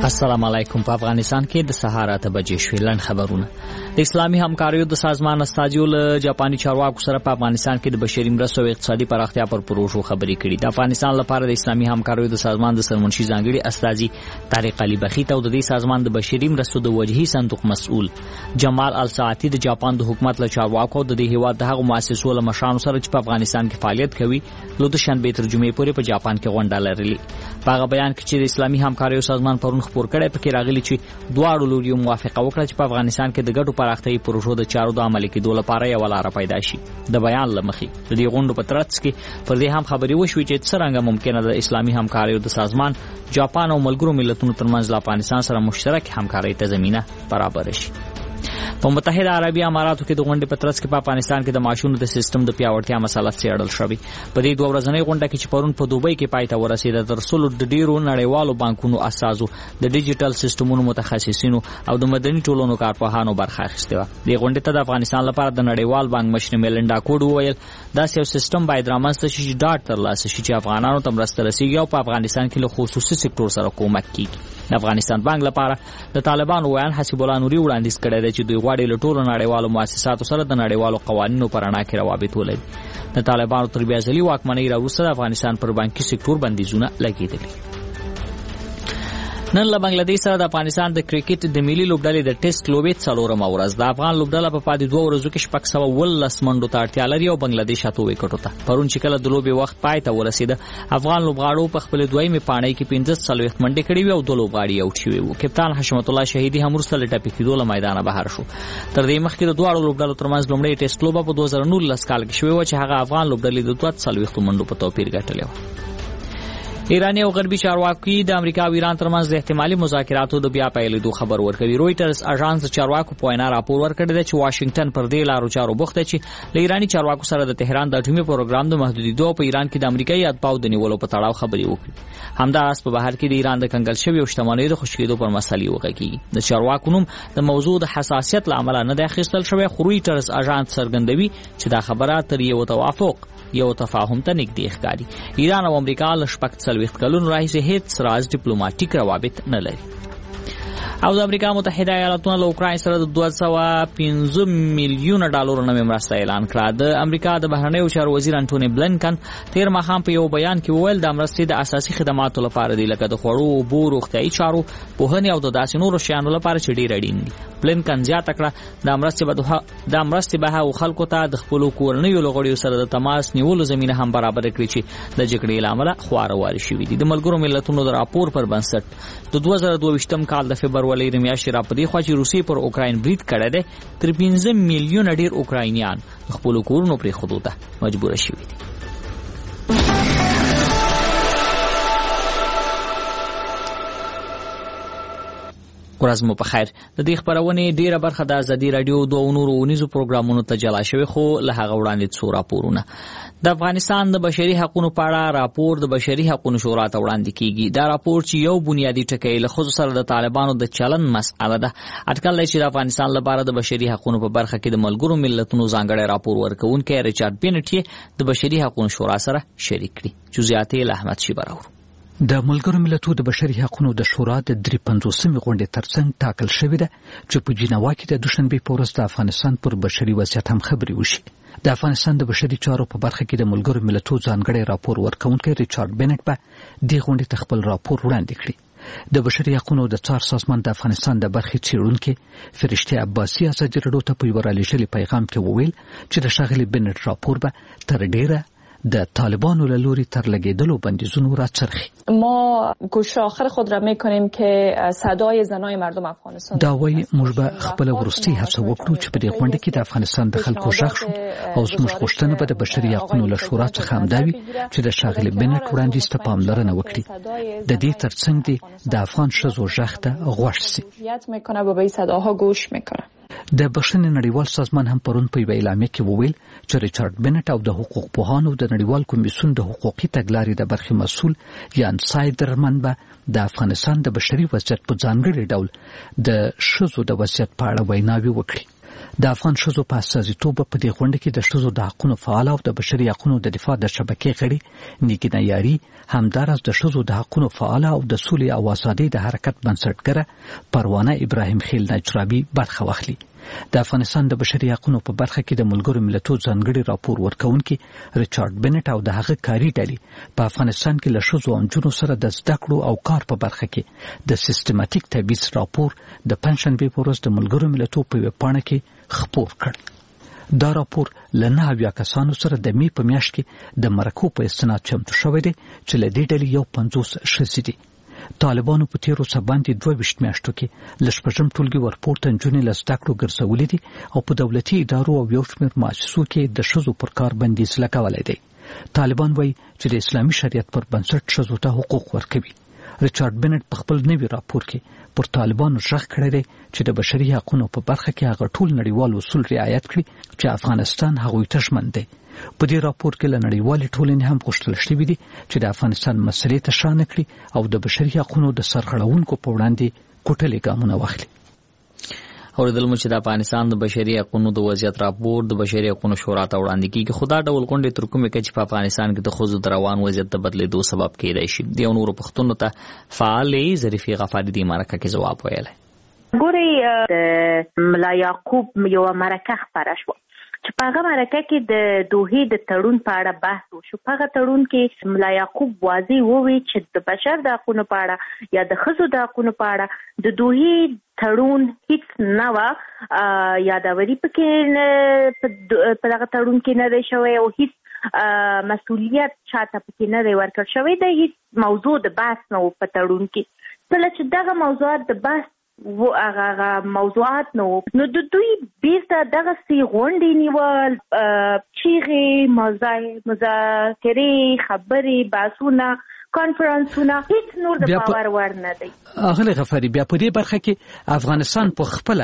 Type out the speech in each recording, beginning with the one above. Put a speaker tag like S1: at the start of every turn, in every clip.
S1: السلام علیکم. په افغانستان کې د سهار 8 بجې شوې. لنډ خبرونه. د اسلامي همکاریو د سازمان استازیو له جاپاني چارواکو سره په افغانستان کې د بشري مرستو او اقتصادي پراختیا پر پروژو خبرې کړې. د افغانستان لپاره د اسلامي همکاریو د سازمان د سرمنشي ځانګړي استازي طارق علي بخیت او د دې سازمان د بشري مرستو د وجهي صندوق مسؤل جمال الساعتي د جاپان د حکومت له چارواکو د دې هیواد د هغو مؤسسو له مشرانو سره چې په افغانستان کې فعالیت کوي له دوشنبه تر جمعې پورې په جاپان کې غونډه لرلې. په هغه بیان کې چې د اسلامي همکاریو سازمان پرون خبر کړی پکې راغلي چې دواړو لوري موافقه وکړه چې په افغانستان کې د ګډو پراختیايي پروژو د چارو د عملي کېدو لپاره یو لار پیدا شي. د بیان لمخې د دې غونډو په ترڅ کې پر دې هم خبرې وشوې چې څنګه ممکنه ده اسلامي همکاریو د سازمان جاپان او ملګرو ملتونو ترمنځ له افغانستان سره مشترک همکاري ته زمينه برابر شي. په متحده عربي اماراتو کې د غونډې په ترڅ کې په افغانستان کې د معاشونو د سیستم د پیاوړتیا مسله څېړل شوې. په دې دوه ورځنۍ غونډه کې چې پرون په دوبۍ کې پای ته ورسېده تر څو د ډیرو نړیوالو بانکونو اساسو د ډیجیټل سیستمونو متخصصینو او د مدني ټولنو کارپوهانو برخه اخیسته و. د غونډې ته د افغانستان لپاره د نړیوال بانک مشر میلنډا کوډ وویل دا یو سیستم باید رامنځته شي چې ډاټ ترلاسه شي چې افغانانو ته مرسته رسیږي او په افغانستان کې له خصوصي سکتور سره کومک کیږي. د افغانستان بانک لپاره د طالبانو ویان حسیب الله نوري وړاندیز کړی دی چې دوی غواړي له ټولو نړیوالو مؤسساتو سره د نړیوالو قوانینو پر اړه کې روابط ولري. د طالبانو تر بیا ځلې واکمنۍ راوروسته د افغانستان پر بانکي سکتور بندیزونه لګېدلي. نن له بنگلاديش سره د افغانستان د کرکټ د ملي لوبډلې د ټیسټ لوبې څلورمه ورځ د افغان لوبډله په پاتې دوه ورځو کې 610 منډو ته اړتیا لري او بنگلاديش 8 وکټو ته. پرون چې کله د لوبې وخت پای ته ورسېده افغان لوبغاړو په خپل دویمه پاڼۍ کې 15 منډې کړې وي او د لوبغاړي اوټ شوی وو. کپتان حشمت الله شهیدی هم ورسره لټه کېدو له میدان بهر شو. تر دې مخکې د دوه لوبډلو ترمنځ لومړی ټیسټ لوبه په 2019 کال کې شوی و چې هغه افغان لوبډلې د 240 منډو په توپیر ګټلې و. ایرانی او غربي چارواکي د امریکا او ایران ترمنځ د احتمالي مذاکراتو د بیا پیلېدو خبر ورکوي. رويټرز اژانس د چارواکو په وینا راپور ورکړی دی چې واشنگټن پر دې لارو چارو بوخته چې له ایرانی چارواکو سره د تهران د اټومي پروګرام د محدودیتو په ایران کې د امریکایي اتباعو د نیولو په تړاو خبرې وکړي. همداراز په بهر کې د ایران د کنګل شوی او شتمنۍ د خوشکېدو پر مسلې وغږیږي. د چارواکو نوم د موضوع د حساسیت لامل نه د اخیستل شوی، خو رويټرز اژانس څرګندوي چې دا خبره تر یو توافق یو تفاهم ته نږدې ښکاري. ایران او امریکا له 40 کلونو راهیسې هیڅ راز ډیپلوماټیک روابط نه لري. او د امریکا متحده ایالاتونو له اوکراین سره د 215 میلیون ډالر نوې مرسته اعلان کړه. د امریکا د بهرنیو چارو وزیر انټونی بلنکن تیر ماښام په یو بیان کې وویل د مرستې د اساسي خدماتو لپاره دی لکه د خوړو، اوبو، روغتیايي چارو، پوهنې او د داسې نورو شیانو لپاره چې ډېر اړین دي. بلنکن زیاته کړه د مرستې به هغو خلکو ته د خپلو کورنیو له غړیو سره د تماس نیولو زمینه هم برابر کړي چې د جګړې له امله خواره شوي دي. د ملګرو ملتونو د راپور پر بنسټ د 2022 کال د فبرवरी میاشتې را پدې خوا چې روسي پر اوکراین برید کړی دی تر 15 میلیون ډیر اوکراینیان خپل کورونو پرې خودو ته مجبور شوي دي. ورځ مو په خیر. د دې خبرونه ډیره برخه د ازادي رادیو دوه نورو ونیزو پروګرامونو ته جلا شوی، خو له هغه وړاندې څو راپورونه. د افغانستان د بشري حقوقو په اړه راپور د بشري حقوقو شورا ته وړاندې کیږي. دا راپور چې یو بنیادی ټکی له خصوص سره د طالبانو د چلن مسأله ده. اټکل چې د افغانستان لپاره د بشري حقوقو په برخه کې د ملګرو ملتونو ځانګړی راپور ورکوونکی ریچارډ بینټ د بشري حقوقو شورا سره شریک کړي. جزئیات له احمد شي براور.
S2: د ملګرو ملتونو د بشري حقوقو د شورا د 53مې غونډې ترڅنګ ټاکل شوې ده چې په جنیوا کې د دوشنبه په ورځ د افغانستان پر بشري وضعیت هم خبرې وشي. د افغانستان د بشري چارو په برخه کې د ملګرو ملتونو ځانګړی راپور ورکوونکی ریچارډ بینټ به د غونډې ته خپل راپور وړاندې کړي. د بشري حقوقو د څار سازمان د افغانستان د برخې څېړونکي فرشته عباسي ازادي راډیو ته په یو رالیږلي پیغام کې وویل چې د ښاغلي بینټ راپور به تر ډیره د طالبانو له لوري تر لګیدلو بندیزونو راڅرخي.
S3: ما گوش آخر خود را میکنیم که صدای زنای مردم افغانستان
S2: دا وایي موږ به خپل وروستي هڅه وکړو چې په دې غونډه کې د افغانستان د خلکو غږ شو او زموږ غوښتنه به د بشري حقوقو له شورا څخه همدا وي چې د ښاغلي بینټ وړاندیز ته پاملرنه وکړي. د دې ترڅنګ دې د افغان ښځو غږ ته غوږ شي. د بشري نړیوال سازمان هم پرون په اعلامیه کې وویل چې ریچارډ بینټ او د حقوق پوهانو د نړیوال کمیسیون د حقوقي تګلارې د برخې مسؤل یان سایدرمن به د افغانستان د بشري وضعیت په ځانګړي ډول د ښځو د وضعیت په اړه ویناوي وکړي. د افغان ښځو په استازیتوب په دې غونډه کې د ښځو د حقوقو فعال او د بشري حقوقو د دفاع د شبکې غړي نیګینا یاري همدارس د ښځو د حقوقو فعال او د سولې او ازادۍ د حرکت بنسټګره پروانه ابراهیم خیل نجرابي برخه واخلي. د افغانستان د بشري حقوقو په برخه کې د ملګرو ملتونو ځانګړي راپور ورکونکي ریچارډ بنټ او د هغه کاري ډلې په افغانستان کې له ښځو او نجونو سره د زده کړو او کار په برخه کې د سیستماتیک تبعیض راپور د پنځشنبه په ورځ د ملګرو ملتونو په ویبپاڼه کې خپور کړ. دا راپور له 9 کسانو سره د می په میاشت کې د مرکو په استناد چمتو شوی دی چې له دې ډلې یو 50 ښځې دي. طالبانو په تیرو سباندې 22 میاشتو کې له شپږم ټولګي ورپورته نجونې له زده کړو ګرځولې دي او په دولتي ادارو او یو شمېر مؤسسو کې د ښځو پر کار بندیز لګولی دی. طالبان وایي چې د اسلامي شریعت پر بنسټ ښځو ته حقوق ورکوي. ریچارډ بنټ په خپل نوي راپور کې پر طالبانو ژغ کړی دی چې د بشري حقوقو په برخه کې هغه ټول نړیوال اصول رعایت کړي چې افغانستان هغوی ته ژمن دی. په دې راپور کې له نړیوالې ټولنې هم غوښتل شوي دي چې د افغانستان مسلې ته شا نه کړي او د بشري حقوقو د سرغړونکو په وړاندې کوټلې ګامونه واخلي.
S1: اوریدل مو چې د افغانستان د بشري حقوقو د وضعیت راپور د بشري حقوقو شورا ته وړاندې کیږي. خدا ډول غونډې تر کومه کې چې په افغانستان کې د ښځو د روان وضعیت د بدلیدو سبب کېدای شي. د نورو پښتنو ته فعالې ظریفي غفاري د مرکه کې جواب ویلی.
S4: ګوري ملا یعقوب یو مرکه خبره شو چې په هغه مرکه کې د دوحې د تړون په اړه بحث وشو. په هغه تړون کې ملا یعقوب واضح ووی چې د بشر د حقوقو په اړه یا د ښځو د حقوقو په اړه د دوحې تړون هیڅ نه و یادوري پکې په هغه تړون کې نه دی شوی او هیڅ مسؤلیت چاته پکې نه دی ورکړل شوی. د هیڅ موضوع د بحث نه و په تړون کې. کله چې دغه موضوعات د بحث و هغه موضوعات نو د دوی بیرته دغه سی غونډې نیول چیغې مذاکرې خبرې بحثونه کانفرنسونه هیڅ نور د باور ور نه دی.
S2: اغله غفاری بیا په دې برخه کې افغانستان په خپل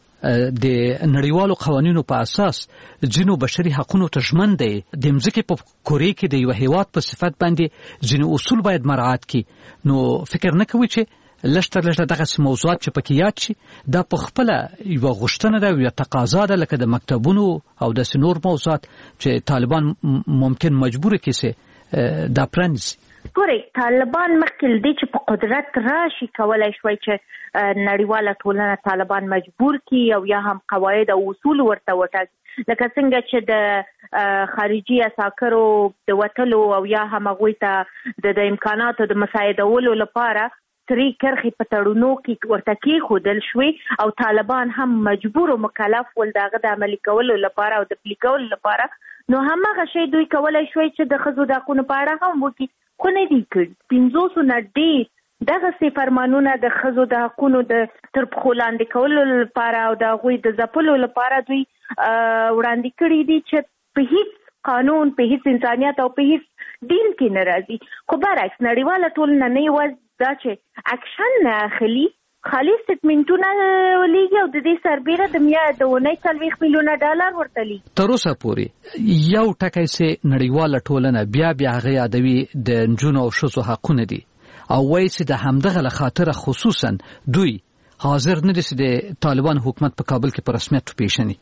S2: د نړیوالو قوانینو په اساس جنو بشري حقوقو ته ژمن دی. د مځکې په کورې کې د یو هیواد په صفت باندې جنو اصول باید مراعات کړي. نو فکر نه کوي چې لشته دغه موضوعات چې پکې یاد شي دا په خپل یو غوښتنه ده یا تقاضا ده لکه د مکتبونو او د سنور موضوعات چې طالبان ممکن مجبور کړي دا پرانځي.
S4: ګوري طالبان مخکې دې چې په قدرت راشي کولای شوی چې نړیواله ټولنه طالبان مجبور کړي او یا هم قواعد او اصول ورته وټاکي لکه څنګه چې د خارجي اساکرو د وټلو او یا هم هغوی ته د امکاناتو د مساعدولو لپاره سری کرخي په تړونو کې ورته کېښودل شوې او طالبان هم مجبور او مکلف ول دغه د عملي کولو لپاره او د پلي کولو لپاره. نو هماغه شی دوی کولای شوی چې د ښځو د حقوقو په اړه هم وکړي خو نه دي کړي. 500 نه ډېر دغه سي فرمانونه د ښځو د حقوقو د تر پښو لاندې کولو لپاره او د هغوی د ځپلو لپاره دوی وړاندې کړي دي چې په هیڅ قانون په هیڅ انسانیت او په هیڅ دین کې نه راځي. خو برعکس نړیواله ټولنه نه یوازې دا چې اکشن نه اخلي خالي سټمنټونه لیږي او د دې سربیره د اونۍ 40 میلیونه ډالر ورته لیږي.
S2: تر اوسه پورې یو ټکی چې نړیواله ټولنه بیا هغه یادوي د نجونو او ښځو حقونه دي او وایي چې د همدغه له خاطره خصوصا دوی حاضر نه دي چې د طالبان حکومت په کابل کې په رسمیت وپیژني.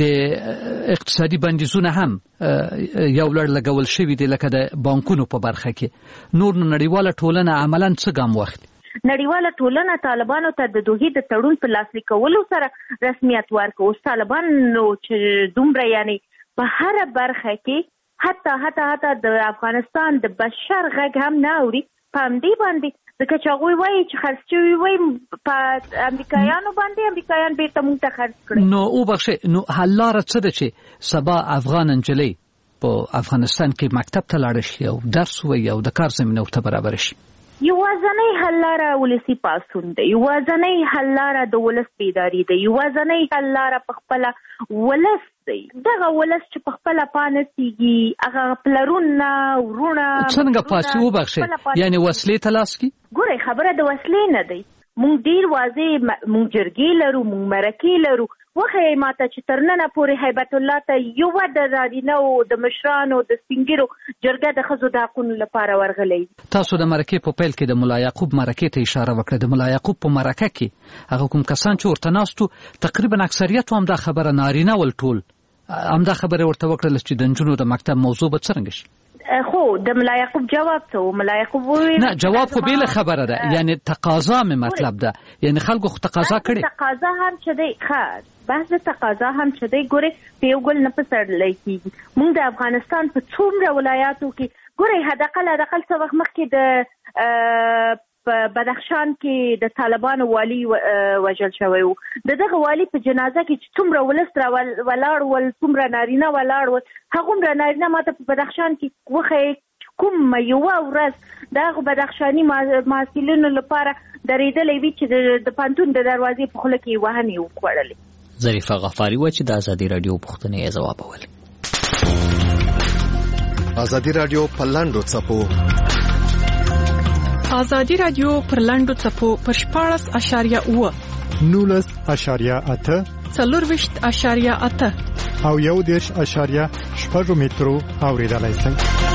S2: د اقتصادي بندیزونه هم یو لړ لګول شوي دي لکه د بانکونو په برخه کې. نور نړیواله ټولنه عملاً څه ګام واخلي؟
S4: نړیواله ټولنه طالبانو ته د دوحې د تړون په لاسلیک کولو سره رسمیت ورکړ. اوس طالبانو چې دومره یعنی په هر برخه کې حتی د افغانستان د بشر غږ هم نه اوري په همدې باندې ځکه چې هغوی وایي چې خرڅ شوي وایي په امریکایانو باندې امریکایان بیرته موږ ته خرڅ کړي.
S2: نو وبخښئ نو حل لاره څه ده چې سبا افغان نجلۍ په افغانستان کې مکتب ته لاړه شي او درس ووایي او د کار زمینه ورته برابره شي؟
S4: یوازنۍ حل لاره ولسي پاڅون دی. یوازنۍ حل لاره د ولس بیداري دی. یوازنۍ حل لاره په خپله ولس دی. دغه ولس چې په خپله پانسیږي هغه پلرونه ورونه
S2: څنګه پاسي وبخښئ یعنی وسلې ته لاس کړي؟
S4: ګورئ خبره د وسلې نه دی. مونږ ډیر واضح مونږ جرګې لرو، مونږ مرکې لرو. وخی ماته چې تر ننه پورې هیبت الله ته یوه د نارینه او د مشرانو د سپینګیرو جرګه د ښځو د حقونو لپاره ورغلی.
S2: تاسو د مرکې په پیل کې د ملا یعقوب مرکې ته اشاره وکړه. د ملا یعقوب په مرکه کې هغه کوم کسان چې ورته ناستو تقریبا اکثریت هم دا خبره نارینه ول ټول همدا خبره ورته وکړل چې د نجونو د مکتب موضوع به څرنګه شي.
S4: خو د ملا یعقوب جواب څه و؟ ملا یعقوب وویل
S2: نه جواب خو بیل خبره ده، یعنی تقاضا مې مطلب ده، یعنی خلکو خو تقاضا کړي.
S4: تقاضا هم چې دی بحث تقاضا هم چې دی ګورې په یو ګل نه پسړلی کېږي. مونږ د افغانستان په څومره ولایاتو کې ګورې حداقل څه وخت مخکې د په بدخشان کې د طالبانو والی وژل شوی و. دغه والی په جنازه کې چې څومره ولس را ولاړ ول، څومره نارینه ولاړ ول، هغومره نارینه ماته په بدخشان کې وښیي کوم یوه ورځ دغه بدخشاني محصلینو لپاره درېدلی وي چې د پوهنتون د دروازې په خوله کې وهنې وخوړلې.
S1: ظریفه غفاري وه چې د ازادي راډیو پوښتنې یې ځوابولې.
S5: ازادي راډیو په لنډو څپو
S6: ازادي راډیو پر لنډو څپو پر 14.8
S7: 19.8
S6: 24.8
S7: او 1.6 مترو اوریدلای شئ.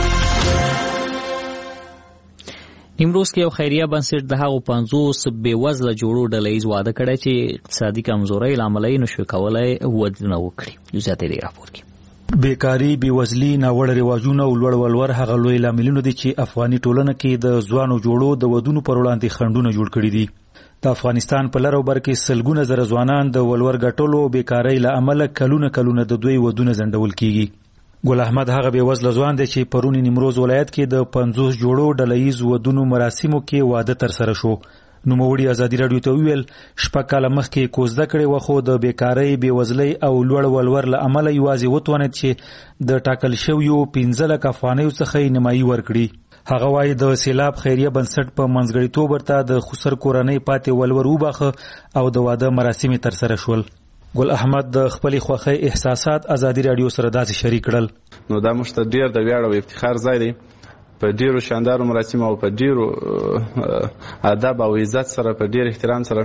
S1: نیمروز کې یو خیریه بنسټ د هغو 50 بېوزله جوړو ډلهییز واده کړی چې اقتصادي کمزورۍ له امله یې نشو کولی ودونه وکړي. جزیات یې دې راپور کې.
S8: بیکاری، بیوزلي، ناوړه رواجونه او لوړ ولور هغه لوی لاملونه دي چې افغاني ټولنه کې د ځوانو جوړو د ودونو پر وړاندې خنډونه جوړ کړي دي. د افغانستان په لر او بر کې سلګونه زره ځوانان د ولور ګټلو او بیکاری له امله کلونه د دوی ودونه ځنډول کیږي. ګل احمد هغه بیوزله ځوان دی چې پرون نیمروز ولایت کې د 50 جوړو ډلهییز ودونو مراسمو کې واده ترسره شو. نوموړي ازادي راډیو ته ویل 6 کاله مخکې کوزده کړې وه، خو د بیکارۍ، بیوزلۍ او لوړ ولور له امله یوازې وتوانېد چې د ټاکل شویو 15 لک افغانیو څخه یې نیمایي ورکړي. هغه وایي د سیلاب خیریه بنسټ په منځګړیتوب ورته د خسر کورنۍ پاتې ولور وباخه او د واده مراسم ترسره شول. ګل احمد د خپلې خوښۍ احساسات ازادي راډیو سره داسې شریک کړل.
S9: نو دا موږ ته ډېر د ویاړ او افتخار ځای دی. په ډیرو شاندارو مراسم او په ډیرو ادب او عزت سره په ډیر احترام سره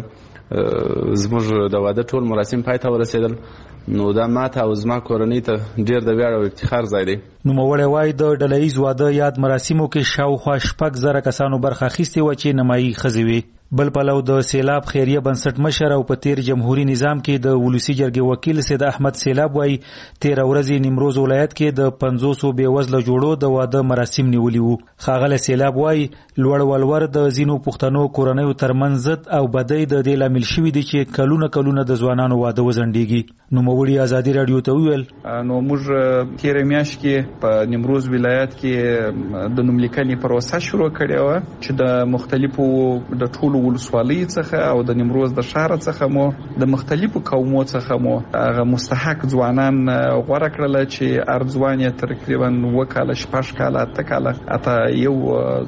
S9: زموږ د واده ټول مراسم پای ته ورسېدل. نو دا ماته او زما کورنۍ ته ډیر د ویاړ او افتخار ځای دی.
S8: نوموړی وایي د ډلهییز واده یاد مراسمو کې شاوخوا 6,000 کسانو برخه اخیستې وه چې نیمایي ښځې وې. بل پلو د سیلاب خیریه بنسټ مشر او په تیر جمهوریت نظام کې د ولسی جرګې وکیل سید احمد سیلاب وایي 13 ورځې نیمروز ولایت کې د 500 بېوزله جوړو د واده مراسم نیولي وو. ښاغلی سیلاب وایي لوړ ولور د ځینو پښتنو کورنیو ترمنځ ضد او بدۍ د دې لامل شوي دي چې کلونه د ځوانانو واده وځنډېږي. نوموړي ازادي راډیو ته وویل
S10: نو موږ تېره میاشت کې په نیمروز ولایت کې د نوملیکنې پروسه شروع کړې وه چې د مختلفو د ټولو ولسوالیو څخه او د نیمروز د ښار څخه مو د مختلفو قومو څخه مو هغه مستحق ځوانان غوره کړل چې ارځوان یې تقریبا 9 کاله 6 کاله 8 کاله اته یو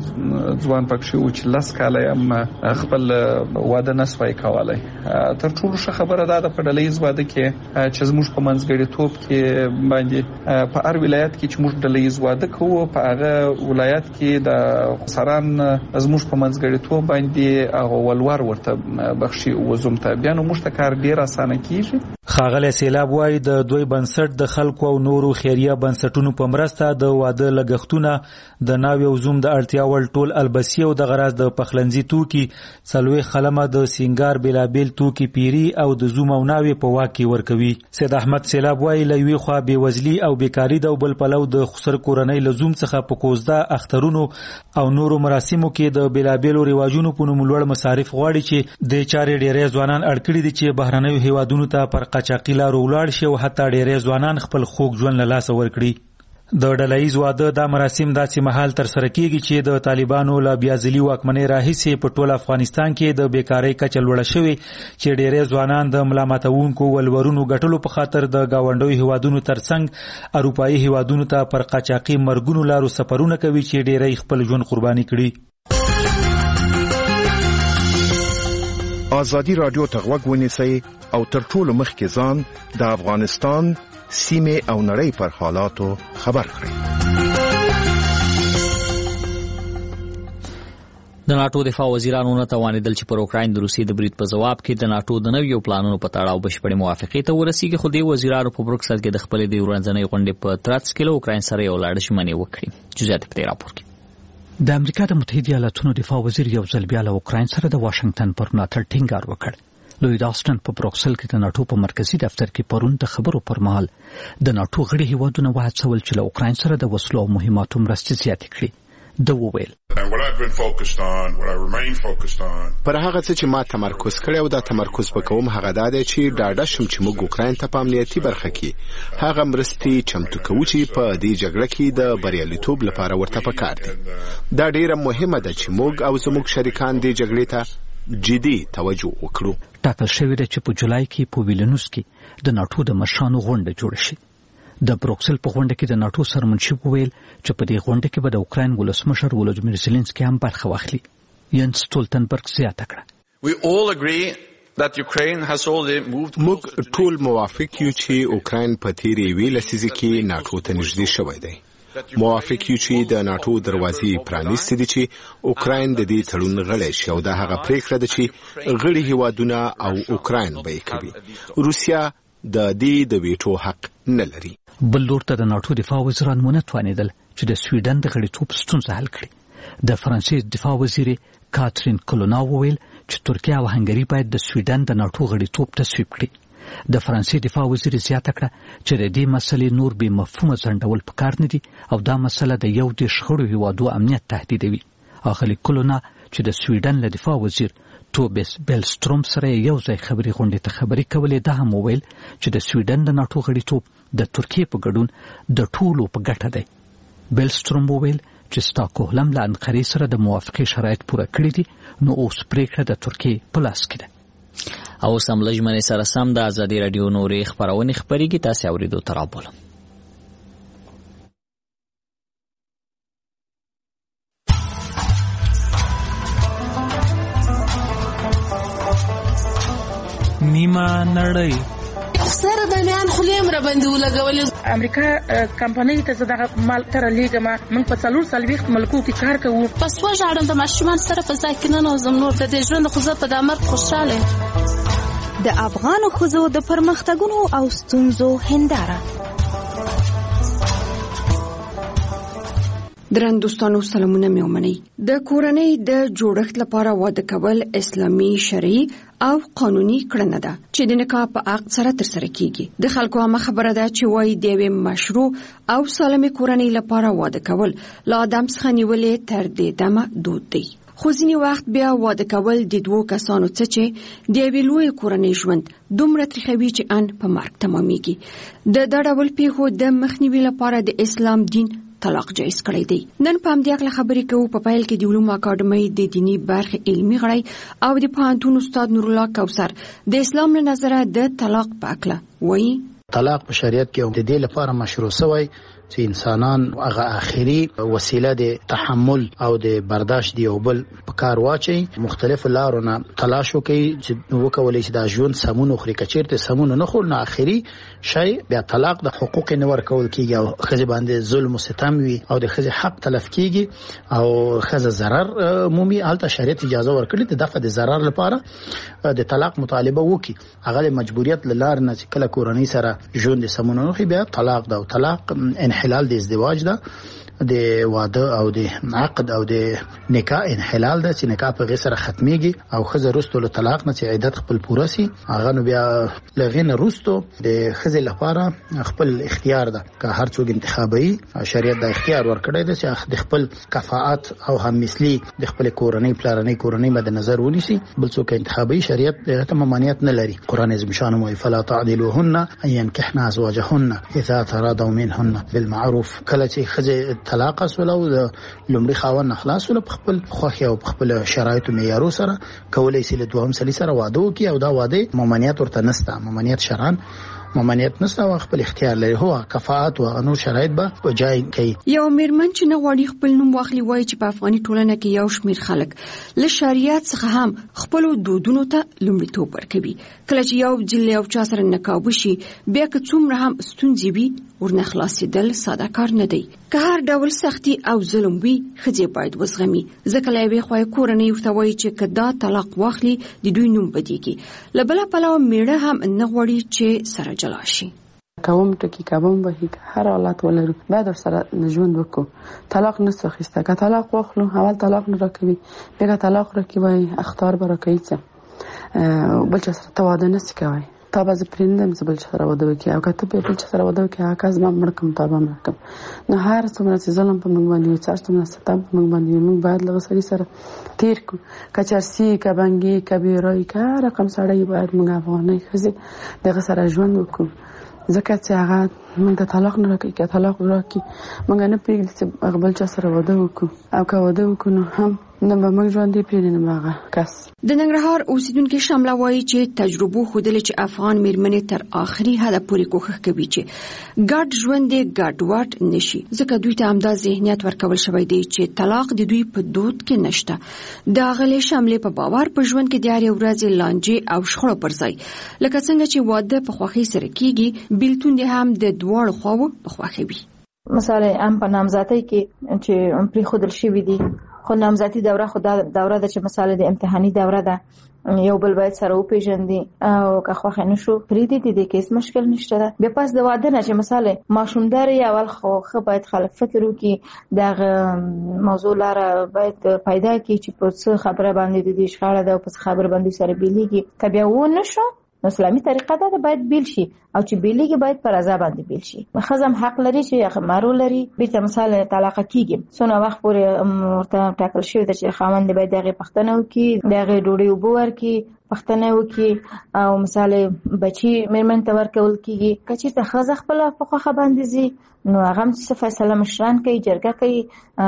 S10: ځوان پکې و چې 10 کاله هم خپل واده نسوي کولای. تر ټولو ښه خبره ده په ډلهییز واده کې چې زموږ په منځګړیتوب کې باندې په هر ولایت کې چې موږ ډلهییز واده کوو په هغه ولایت کې د سران زموږ په منځګړیتوب باندې هغه ولور ورته بخشي وزوم ته بیا نو موږ ته کار ډیر اسانه کیږي.
S8: ښاغلی سیلاب وایي د دوی بنسټ د خلکو او نورو خیریه بنسټونو په مرسته د واده لګښتونه د ناوې او زوم د اړتیا وړ ټول البسي او د غراض د پخلنځي توکي 40 خلمه د سینګار بېلابېل توکي پیري او د زوم او ناوې په واک کې ورکوي. سید احمد سیلاب وایي له یوې خوا بېوزلي او بیکاري ده او بل پلو د خسر کورنۍ له زوم څخه په کوزده اخترونو او نورو مراسمو کې د بېلابېلو رواجونو په نوم لوړ مصارف غواړي چې د چارې ډېری ځوانان اړ کړي دي چې بهرنیو هیوادونو ته پر قاچاقي لارو ولاړ شي او حتی ډېری ځوانان خپل خوږ ژوند له لاسه ورکړي. د ډلهییز واده دا مراسم داسې مهال ترسره کیږي چې د طالبانو له بیازلي واکمنۍ راهیسې په ټول افغانستان کې د بیکارۍ کچه لوړه شوې چې ډېری ځوانان د ملامتونکو ولورونو ګټلو په خاطر د ګاونډیو هیوادونو ترڅنګ اروپایي هیوادونو ته پر قاچاقي مرګونو لارو سفرونه کوي چې ډېری خپل ژوند قرباني کړي.
S5: ازادي راډیو ته غوږ ونیسئ او تر ټولو مخکې ځان د افغانستان سیمې او نړۍ پر حالاتو خبر کړئ.
S1: د ناتو دفاع وزیرانو نه توانیدل چې پر اوکراین د روسي د برید په جواب کې د ناتو د نویو پلانونو په تړاو بشپړې موافقې ته ورسیږي، خو د وزیرانو په بروکسل کې د خپلې د ورځنۍ غونډې په ترڅ کې له اوکراین سره یو لاړه ژمنې وکړي. جزئیات په دې راپور کې.
S2: د امریکا د متحده ایالاتونو دفاع وزیر یو ځل بیا له اوکراین سره د واشنگټن پر ملاتړ ټینګار وکړ. لوید آسټن په بروکسل کې د ناتو په مرکزی دفتر کې پرون د خبرو پر مهال د ناتو غړي هیوادونه وهڅول چې له اوکراین سره د وسلو او مهماتو مرستې زیاتې کړي. د وویل
S11: پر هغه څه چې ما تمرکز کړی او دا تمرکز وکوم هغه دا دی چې ډاډه شم چې موږ اوکراین ته په امنیتي برخه کې هغه مرستې چمتو کوو چې په دې جګړه کې د بریالیتوب لپاره ورته پکار دي. دا ډیره مهمه ده چې موږ او زموږ شریکان دې جګړې ته جدي توجه وکړو.
S2: ټاکل شوی دی چې په جولای کې په ویلنوس کې د ناتو د مشرانو غونډه جوړه شي. د بروکسل په غونډه کې د ناتو سرمنشپ وویل چې په دې غونډه کې به د اوکراین ولسمشر ولودیمیر زيلنسکي هم برخه واخلي. ینس ستولتنبرګ زیاته کړه.
S11: موږ ټول موافق یو چې اوکراین په تیرې یوې لسیزې کې ناتو ته نږدې شوی دی. موافق یو چې د ناتو دروازې پرانیستې دي چې اوکراین د دې تړون غړی شي او دا هغه پریکړه ده چې غړي هیوادونه او اوکراین به یې کوي. روسیا د دې د ویټو حق نه لري.
S2: بل لور ته د ناتو دفاع وزیران ونه توانیدل چې د سویډن د غړیتوب ستونزه حل کړي. د فرانسې دفاع وزیر کاترین کولونا وویل چې ترکیه او هنګری باید د سویډن د ناتو غړیتوب تصویب کړي. د فرانسې دفاع وزیر زیاته کړه چې د دې مسلې نور به مفهومه ځنډول پکار نه دي او دا مسله د یو د شخړو هیوادو امنیت تهدیدوي. اخلي کولونا چې د سویډن له دفاع وزیر توبس بیلستروم سره یو ځای خبري غونډې ته خبري کولې. دا هم وویل چې د سویډن د ناتو غړیتوب د ترکیه په ګډون د ټولو په ګټه دی. بیلستروم وویل چې سټاکهولم له انقرې سره د موافقې شرایط پوره کړی دي، نو اوس پریکړه د ترکیه په لاس کې ده.
S1: او سم لجمنې سره سم د ازادي رادیو نورې خبرونه خبريږي، تاسو اوریدو ترابول.
S8: نیمه نړۍ
S12: سره د میان خلیم را باندې ولګولې.
S6: امریکا کمپنۍ ته زړه مال تر لیګما موږ په 440 ملکو کې کار کوو.
S12: پس وژاړم د ماشومان سره په ځای کې نه نوزم نور د دې ژوند خو زه په دامر خوشاله.
S13: د افغان خزو د پرمختګونو او ستونزو هنداره.
S14: درن دوستانو سلامونه مې ومنئ. د کورنۍ د جوړښت لپاره واده کول اسلامي شرعي او قانوني کړنه ده چې د نکاح په عقد سره ترسره کیږي. د خلکو عامه خبره ده چې وایي د یوې مشروع او سالمې کورنۍ لپاره واده کول له آدم څخه نیولې تر دې دمه دود دی. خو ځینې وخت بیا واده کول د دوو کسانو څخه چې د یوې لویې کورنۍ ژوند دومره تریخوي چې ان په مرګ تمامیږي. د دا ډول پیښو د مخنیوي لپاره د اسلام دین طلاق جایز کړی دی. نن په همدې اړه خبرې کوو. په پیل کې د علومو اکاډمۍ د دینی برخې علمي غړی او د پوهنتون استاد نور الله کوثر د اسلام له نظره د طلاق په اړه وایي.
S15: طلاق په شریعت کې د دې لپاره مشروع شوی چې انسانان هغه آخري وسیله د تحمل او د برداشت دی او بل په کار واچي. مختلف لارونه تلاش وکړي چې وکولای شي د ژوند سمون خوري. کچیرته سمون نه خور نه آخري شی بیا طلاق د حقوق نه ورکول کیږي او خځه باندې ظلم او ستم وي او د خځه حق تلف کیږي او خځه ضرر عمومي الته شریعت اجازه ورکړي د دفع د ضرر لپاره د طلاق مطالبه وکړي. هغه مجبوریت لار نه چې کله کورنۍ سره ژوند سمون نه خوري بیا طلاق دا او طلاق انحلال د ازدواج ده، د واده او د عقد او د نکاح انحلال ده چې نکاح په غیر ختميږي او خزه رستو له طلاق نه چې عدت خپل پوره سي. هغه نو بیا لغینه رستو د خزه لپاره خپل اختیار ده که هر څوک انتخابي شریعت د اختیار ورکړی ده چې د خپل کفاءت او هم مثلی د خپل کورنۍ پلانې کورنۍ مد نظر ونیسي. بل څوک انتخابي شریعت ته ممانعت نه لري. قران عظیم شان مو فلا تعدلوهن ان ينكحن ازواجهن اذا تراضوا منهن بالمعروف. کله چې خزه طلاق سول او لومړي خاوند خلاص ول په خپل خوخي او په خپل شرایط معیارو سره کولای شي له دوهم سړي سره واده وکړي او دا واده ممانعت ورته نسته. ممانعت شرعاً ممانعت نشته او خپل اختیار لري هو کفاءت او نور شرایط به په جای کوي.
S14: یو میرمن چې نه غواړي خپل نوم واخلي وایي چې په افغاني ټولنه کې یو شمېر خلک له شریعت څخه هم خپل دودونو ته لومړیتوب ورکوي. کله چې یو جل یو چا سره نکاح وشي بیا که څومره هم ستونزې وي ورنه خلاصېدل ساده کار نه دی. که هر ډول سختي او ظلم وي ښځې باید وزغمي. ځکه له یوې خوا کورنۍ ورته وایي چې که دا طلاق واخلي د دوی نوم بدیږي. له بله پلوه میړه هم نه غواړي چې سره جلا شي.
S16: کوم ټکی کوم به هر حالت ولرو باید سره ژوند وکړو. طلاق نه سخته که طلاق واخلو اول طلاق نه راکوي بیا طلاق راکوي اختار برکوي څه بل چا سره تواده نه کوي تا باز پرندم ز بل چا سره واده وکي او که ته بل چا سره واده وکي هغه از ما مرکم تا به مرکم نه هر څومره چې ظلم په موږ باندې څه څومره ستم په موږ باندې موږ باید له سړي سره تیر کو کچرسي کبنګي کبیرای که رقم سړی باید موږ افغاني خزي دغه سره ژوند وکړو. ځکه چې هغه موږ د طلاق نه راکړي که طلاق راکړي موږ نه پرېږدي چې بل چا سره واده وکړو او که واده وکړو نو هم نه به موږ ژوندي پرېږدي نه به هغه کس.
S14: د ننګرهار اوسیدونکي شامله وایي چې تجربو ښودلې چې افغان میرمنې تر آخري حده پورې کوښښ کوي چې ګډ ژوند یې ګډوډ نشي. ځکه دوی ته همدا ذهنیت ورکول شوی دی چې طلاق د دوی په دود کې نشته. د هغې شاملې په باور په ژوند کې د هرې ورځې لانجې او شخړو پر ځای لکه څنګه چې واده په خوښۍ سره کیږي بیلتون دې هم د دواړو خواوو په خوښۍ وي.
S3: مثلا هم په نامزادۍ کې چې پرېښودل شوي دي خو نامزادي دوره خو دا دوره ده چې مثلا د امتحاني دوره ده یو بل باید سره وپېژندي او که خوښه نشو پرېږدي د دې کې هېڅ مشکل نشته ده. بیا پس د واده نه چې مثلا ماشومداري اول خو ښه باید خلک فکر وکړي دغه موضوع لاره باید پیدا کړي چې په څه خبره باندې د دې شخړه ده او په څه خبره باندې سره بیلېږي. که بیا ونه شو نو اسلامي طریقه ده باید بیل شي او چې بیلېږي باید پر رضا باندې بیل شي. ښځه هم حق لري چې مهر ولري بیرته مثلا طلاق کیږي څونه وخت پورې ورته ټاکل شوی ده چې خاوند باید دغه پښتنه وکړي دغه ډوډۍ اوبه ورکړي پښتنه وکړي او مثلا بچي میرمن ته ورکول کیږي. که چېرته ښځه خپله په خوښه باندې ځي نو هغه هم څه فیصله مشران کوي جرګه کوي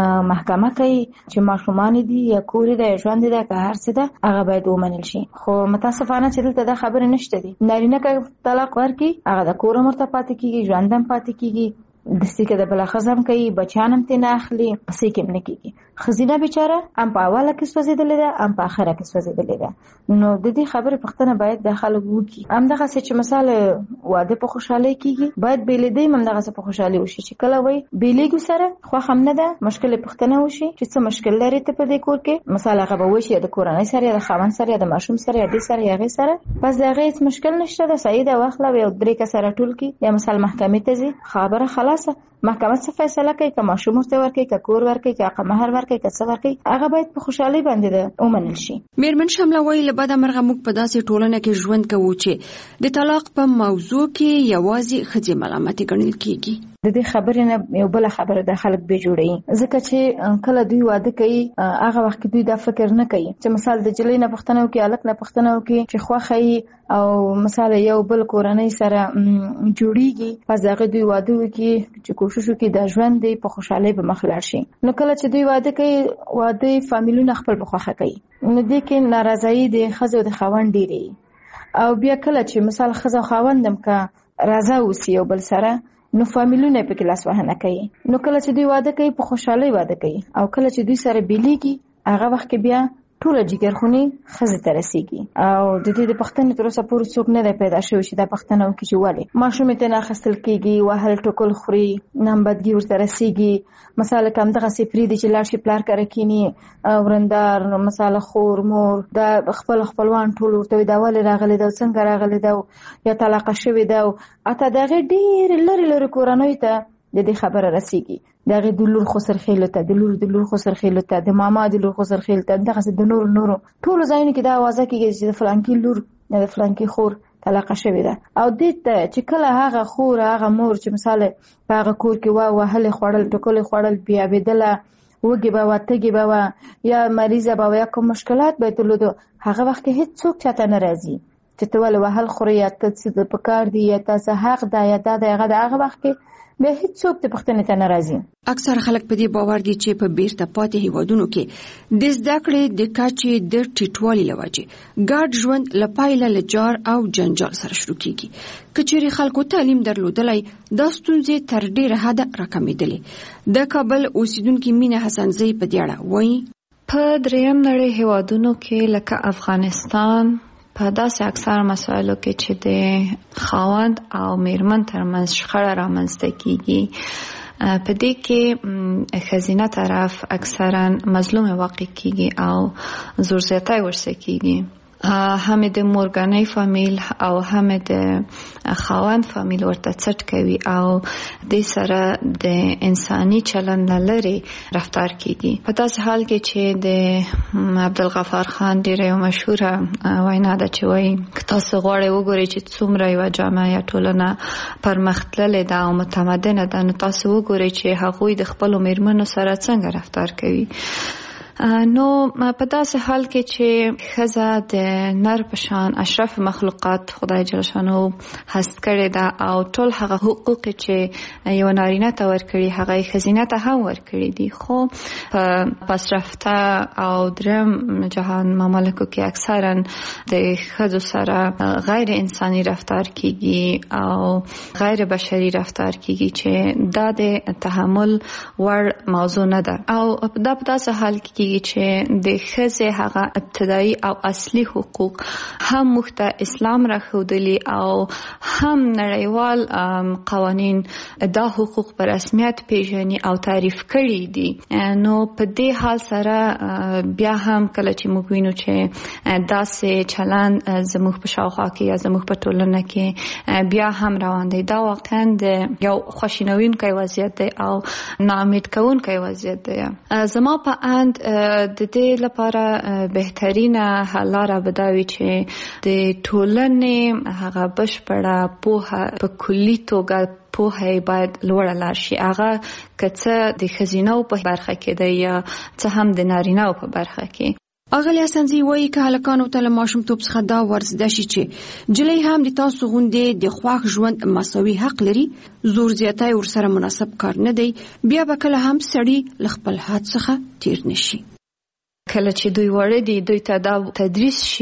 S3: محکمه کوي چې ماشومان دي یا کور دی یا ژوند دی که هر څه ده هغه باید ومنل شي. خو متاسفانه چې دلته دا خبره نشته دي. نارینه که طلاق ورکړي هغه د کور مرته پاتې کیږي ژوند هم پاتې کیږي دستي کې د بل ښځه هم کوي بچیان هم ترې نه اخلي څه کې هم نه کیږي. ښځینه بیچاره هم په اوله کې سوځېدلې ده هم په اخره کې سوځېدلې ده. نو د دې خبرې پوښتنه باید د خلک وکړي. همدغسې چې مثلا واده په خوشحالۍ کیږي باید بیلېدی هم همدغسې په خوشحالۍ وشي چې کله وایي بیلېږو سره خوښ هم نه ده مشکل یې پوښتنه وشي چې څه مشکل لري ته په دې کور کې مثلا هغه به وشي یا د کورنۍ سره یا د خاوند سره یا د ماشوم سره یا دې سره یا هغې سره بس د هغې هېڅ مشکل نشته ده صحیح ده واخله یو درې کسه راټول کړي یا مثلا محکمې ته ځي خبره خلاصه محکمه څه فیصله کوي که ماشوم ورته ورکوي که کور ورکوي که مهر ورکوي که څه ورکوي هغه باید په خوشحالۍ باندې ومنل شي. میرمن شامله وایي له بده مرغه موږ په داسې ټولنه کې ژوند کوو چې د طلاق په موضوع کې یوازې ښځې ملامتې ګڼل کیږي. د دې خبرې نه یو بل خبره د خلک به جوړي ځکه چې کله دوی واده کوي هغه وخت دوی دا فکر نه کوي چې مثال د جلۍ نه پوښتنه وکړي هلک نه پوښتنه وکړي چې خوښه او مثلا یو بل کورنۍ سره جوړیږي پس هغه دوی واده وکړي چې کوشش وکړي د ژوند دی په خوشحالۍ به مخ لاړ شي. نو کله چې دوی واده کوي واده فامیلونه خپل په خوښه کوي نو دې کې ناراضایي د ښځې او د خاوند ډېرې او بیا کله چې مثال ښځه او خاوند هم که راضا اوسي یو بل سره نو فامیلونه پکې لاس وهنه کوي. نو کله چې دوی واده کوي په خوشحالۍ واده کوي او کله چې دوی سره بیلېږي هغه وخت کې بیا ټوله جګرخوني ښځې ته رسېږي او د دې د پوښتنې تر اوسه پورې څوک نه دی پیدا شوی چې دا پوښتنه وکړي چې ولې ماشوم یې ترې نه اخیستل کېږي وهل ټوکل خوري نامبدګي ورته رسېږي مثلا که همدغسې پرېږدي چې لاړ شي پلار کره کښېني ورندار مثلا خور مور دا خپل خپلوان ټول ورته وایي دا ولې راغلی ده او څنګه راغلی ده یا طلاقه شوې ده او حتی د هغې ډېرې لرې لرې کورنیو ته د دې خبره رسېږي د هغې د لور خسرخېلو ته د لور د لور خسرخېلو ته د ماما د لور خسرخېلو ته دغسې د نورو ټولو ځایونو کې دا اوازه کېږي چې د فلانکي لور یا د فلانکي خور طلاقه شوې ده او دې ته چې کله هغه خور هغه مور چې مثال په هغه کور کې وهلې خوړل ټوکلې خوړل بیابېدله وږې به وه تږې به وه یا مریضه به وه یا کوم مشکلات به یې درلودو هغه وخت کې هېڅ څوک چاته نه راځي چې ته ولې وهل خورې یا ته څه په کار دي یا تا څه حق ده یا دا د هغه د هغه وخت کې بیا هیڅوک د پښتنې ته ناراضي.
S14: اکثر خلک په دې باور دي چې په بیرته پاتې هیوادونو کې د زده کړې د کچې د ټیټوالي له وجې ګډ ژوند له پایله له جار او جنجال سره شروع کیږي. که چیرې خلکو تعلیم درلودلی دا ستونزې تر ډېره حده راکمېدلې. د کابل اوسیدونکي مینه حسنزۍ په دې اړه وایي
S17: په دریم نړۍ هیوادونو کې لکه افغانستان په داسې اکثر مسایلو کې چې د خاوند او میرمن ترمنځ شخړه رامنځته کیږي په دې کې ښځینه طرف اکثرا مظلوم واقع کیږي او زور زیاتی ورسره کیږي. هم د مورګنۍ فامیل او هم د خاوند فامیل ورته څټ کوي او د سره د انساني چلند لري رفتار کیږي. په داسې حال کې چې د عبدالغفار خان ډیره مشهوره وینا ده چې وایي تاسو غواړئ وګورئ چې څومره یو جامعه یا ټولنه پرمختللې ده او متمدنه ده نو تاسو وګورئ چې هغوی د خپلو میرمنو سره څنګه رفتار کوي. نو په داسې حال کې چې ښځه د نر په شان اشرف مخلوقات خدای جل شانو هست کړې ده او ټول هغه حقوق چې یو نارینه ته ورکړي هغه ښځینه ته هم ورکړي دي. خو په پسرفته او دریم جهان ممالکو کې اکثرا د ښځو سره غیر انساني رفتار کیږي او غیر بشري رفتار کیږي چې دا د تحمل وړ موضوع نه ده. او دا په داسې حال کې چې د ښځې هغه ابتدایي او اصلي حقوق هم موږ ته اسلام راښودلي او هم نړیوال قوانین دا حقوق په رسمیت پیژني او تعریف کړي دي. نو په دې حال سره بیا هم کله چې موږ وینو چې داسې چلند زموږ په شاوخوا کې یا زموږ په ټولنه کې بیا هم روان دی دا واقعا د یو خوشینوونکی وضعیت دی او ناامید کوونکی وضعیت دی. زما په اند د دې لپاره بهترینه حل لاره به دا وي چې د ټولنې هغه بشپړه پوهه په کلي توګه پوهه باید لوړه لاړ شي. هغه که څه د ښځینه‌و په برخه کې دی یا څه هم د نارینه‌و په برخه کې.
S14: اغلی حسنزۍ وایي که هلکانو ته له ماشومتوب څخه دا ورزده شي چې نجلۍ هم د تاسو غوندې د خوښ ژوند مساوي حق لري زور زیاتی ورسره مناسب کار نه دی بیا به کله هم سړي له خپل حد څخه تیر نشي.
S17: کله چې دوی وړه دي دوی ته دا تدریس شي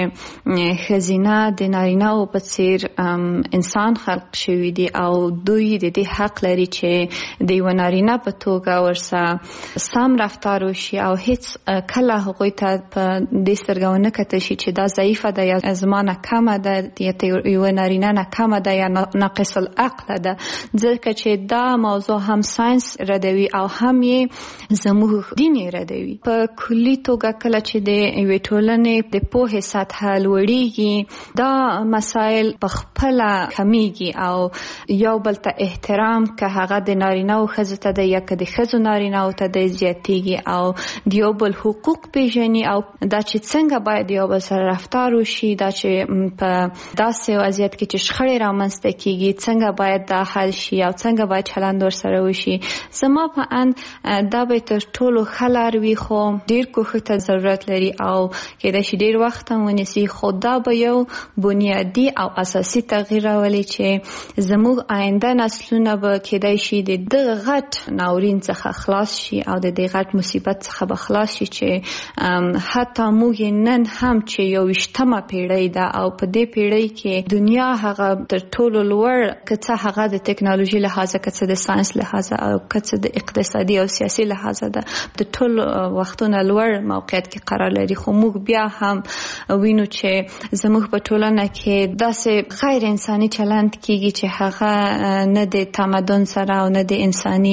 S17: چې ښځینه د نارینه‌و په څیر انسان خلق شوي دي او دوی د دې حق لري چې د یو نارینه په توګه ورسره سم رفتار وشي او هیڅ کله هغوی ته په دې سترګه ونه کتل شي چې دا ضعیفه ده یا زما نه کمه ده یا یو نارینه نه کمه ده یا ناقص العقل ده ځکه چې دا موضوع هم ساینس ردوي او هم یې زموږ دین یې ردوي. په کلي توګه کله چې د یوې ټولنې د پوهې سطحه لوړیږي دا مسایل په خپله کمیږي او یو بل ته احترام که هغه د نارینه‌و ښځو ته دی یا که د ښځو نارینه‌و ته دی زیاتیږي او د یو بل حقوق پیژني او دا چې څنګه باید یو بل سره رفتار وشي دا چې په داسې وضعیت کې چې شخړې رامنځته کیږي څنګه باید دا حل شي او څنګه باید چلند ورسره وشي. زما په اند دا به تر ټولو ښه لار وي خو ډېر کوښښ ته ضرورت لري او کېدای شي ډېر وخت هم ونیسي خو دا به یو بنیادي او اساسي تغییر راولي چې زموږ آینده نسلونه به کېدای شي د دغه غټ ناورین څخه خلاص شي او د دې غټ مصیبت څخه به خلاص شي چې حتی موږ نن هم چې 21مه پیړۍ ده او په دې پیړۍ کې دنیا هغه تر ټولو لوړ که څه هغه د ټکنالوژي لحاظه که څه د ساينس لحاظه او که څه د اقتصادي او سیاسي لحاظه ده د ټول وختونو لوړ موقعیت کې قرار لري خو موږ بیا هم وینو چې زموږ په ټولنه کې داسې غیر انساني چلند کیږي چې هغه نه د تمدن سره او نه د انساني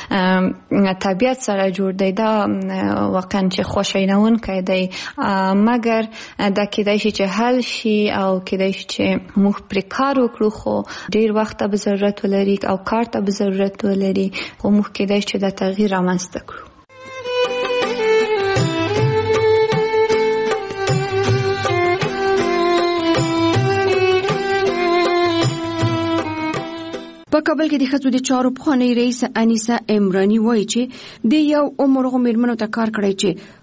S17: طبیعت سره جوړ دی. دا واقعا چې خوشاینونکی دی مګر دا کېدای شي چې حل شي او کېدای شي چې موږ پرې کار وکړو خو ډېر وخت ته به ضرورت ولري او کار ته به ضرورت ولري خو موږ کېدای شي چې دا تغییر رامنځته کړو.
S14: په کابل کې د ښځو د چارو پخوانۍ رئیس انیسه عمراني وایي چې د یو عمر هغو میرمنو ته کار کړی چې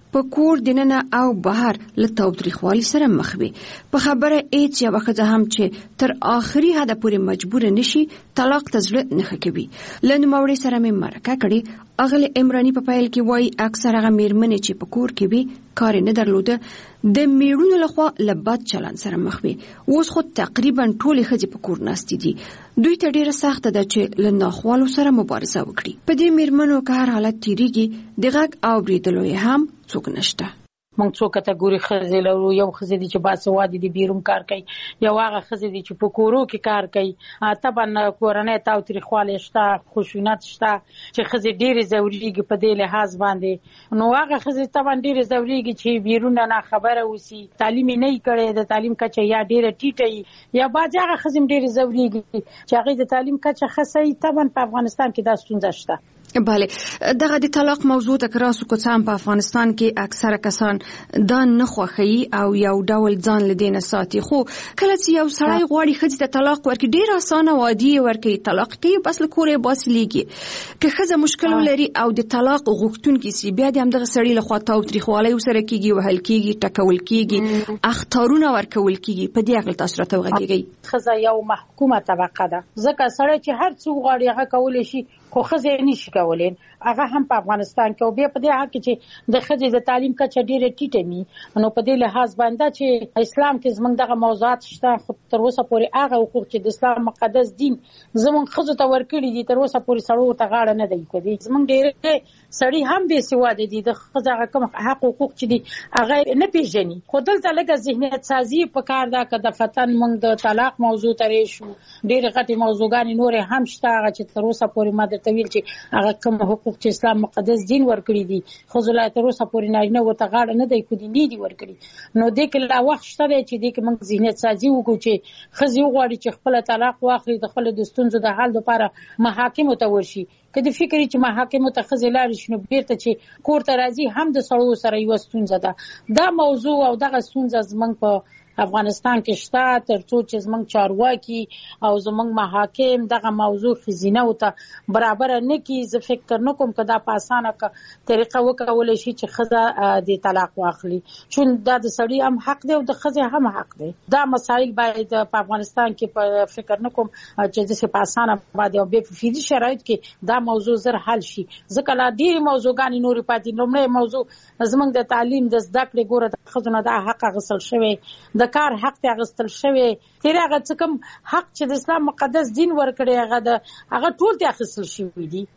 S14: په کور دننه او بهر له تاوتریخوالي سره مخ وي. په خبره هیڅ یوه ښځه هم چې تر آخري حده پورې مجبوره نشي طلاق ته زړه نه ښه کوي. له نوموړې سره مې مرکه کړې. اغلې عمراني په پیل کې وایي اکثر هغه میرمنې چې په کور کې وي کار نه درلوده د میړونو لخوا له بد چلند سره مخ وي. اوس خو تقریبا ټولې ښځې په کور ناستې دي. دوی ته ډیره سخته ده چې له ناخوالو سره مبارزه وکړي. په دې میرمنو که هر حالت تیریږي د غږ اورېدلو یې هم څوک نشته.
S18: موږ څو کټګوري ښځې لرو. یو ښځې دي چې باسواده دي بیرون کار کوي، یو هغه ښځې دي چې په کورو کې کار کوي. طبعا کورنۍ تاوتریخوالی شته، خشونت شته چې ښځې ډېرې ځورېږي په دې لحاظ باندې. نو هغه ښځې طبعا ډېرې ځورېږي چې بیرون نه خبره اوسي، تعلیم یې نه وي کړی، د تعلیم کچه یا ډېره ټیټه وي، یا بعضې هغه ښځې هم ډېرې ځورېږي چې هغې د تعلیم کچه ښه وي. طبعا په افغانستان کې دا ستونزه شته.
S14: بله، دغه د طلاق موضوع ته که راسو که څه هم په افغانستان کې اکثره کسان دا نه خوښوي او یو ډول ځان له دې نه ساتي. خو کله چې یو سړی غواړي ښځې ته طلاق ورکړي ډېر اسانه او عادي یې ورکوي، طلاق کوي بس له کوره یې باسلیږي. که ښځه مشکل ولري او د طلاق غوښتونکې سي بیا د همدغه سړي لخوا تاوتریخوالی ورسره کېږي، وهل کېږي، ټکول کېږي، اخطارونه ورکول کېږي. په دې هکله تاسو راته وغږېږئ.
S18: ښځه یو محکومه طبقه ده، ځکه سړی چې هر څه وغواړي هغه کولی شي، خو ښځې نشي کولی. هغه هم په افغانستان کې او بیا په دې حق کې چې د ښځې د تعلیم کچه ډېره ټیټه وي. نو په دې لحاظ باندې چې اسلام کې زموږ دغه موضوعات شته، خو تر اوسه پورې هغه حقوق چې د اسلام مقدس دین زموږ ښځو ته ورکړي دي تر اوسه پورې سړو ته غاړه نه دی کړې. زموږ ډېر سړي هم بې سواده دي، د ښځو هغه کوم حق حقوق چې دي هغه نه پیژني. خو دلته لږه ذهنیت سازي پکار ده. که د فتن موږ د طلاق موضوع ته راشو، ډېرې غټې موضوعګانې نورې هم شته هغه چې تر اوسه پورې ما درته ویل چې هغه کوم حقوق چې اسلام مقدس دین ورکړي دي ښځو لا تر اوسه پورې نارینه ورته غاړه نه دی کړې، نه دي ورکړي. نو دې کې لا وخت شته دی چې دې کې موږ ذهنیت سازي وکړو چې ښځې وغواړي چې خپله طلاق واخلي، د خپلو د ستونزو د حل لپاره محاکمو ته ورشي. که د فکر چې محاکمو ته ښځې لاړې شي نو بیرته چې کور ته راځي هم د سړو سره یوه ستونزه ده. دا موضوع او دغه ستونزه زموږ په افغانستان کې شته، ترڅو چې زموږ چارواکي او زموږ محاکم دغه موضوع ښځینهو ته برابر نه کړي. زه فکر نه کوم که دا په اسانه طریقه وکولی شي چې ښځه د طلاق واخلي، چون دا د سړي هم حق دی او د ښځې هم حق دی. دا مسایل باید په افغانستان کې په فکر نه کوم چې داسې په اسانه باندې او بیا په فعلي شرایطو کې دا موضوع زر حل شي، ځکه لا ډېرې موضوعګانې نورې پاتې. لومړی موضوع زموږ د تعلیم د زده کړې ګوره د ښځو نه دا حق اخیستل شوی، د کار حق ته اخیستل شوی، تیرې هغه څه کوم حق چې د اسلام مقدس دین ورکړی هغه ټول ته اخیستل شوي دي.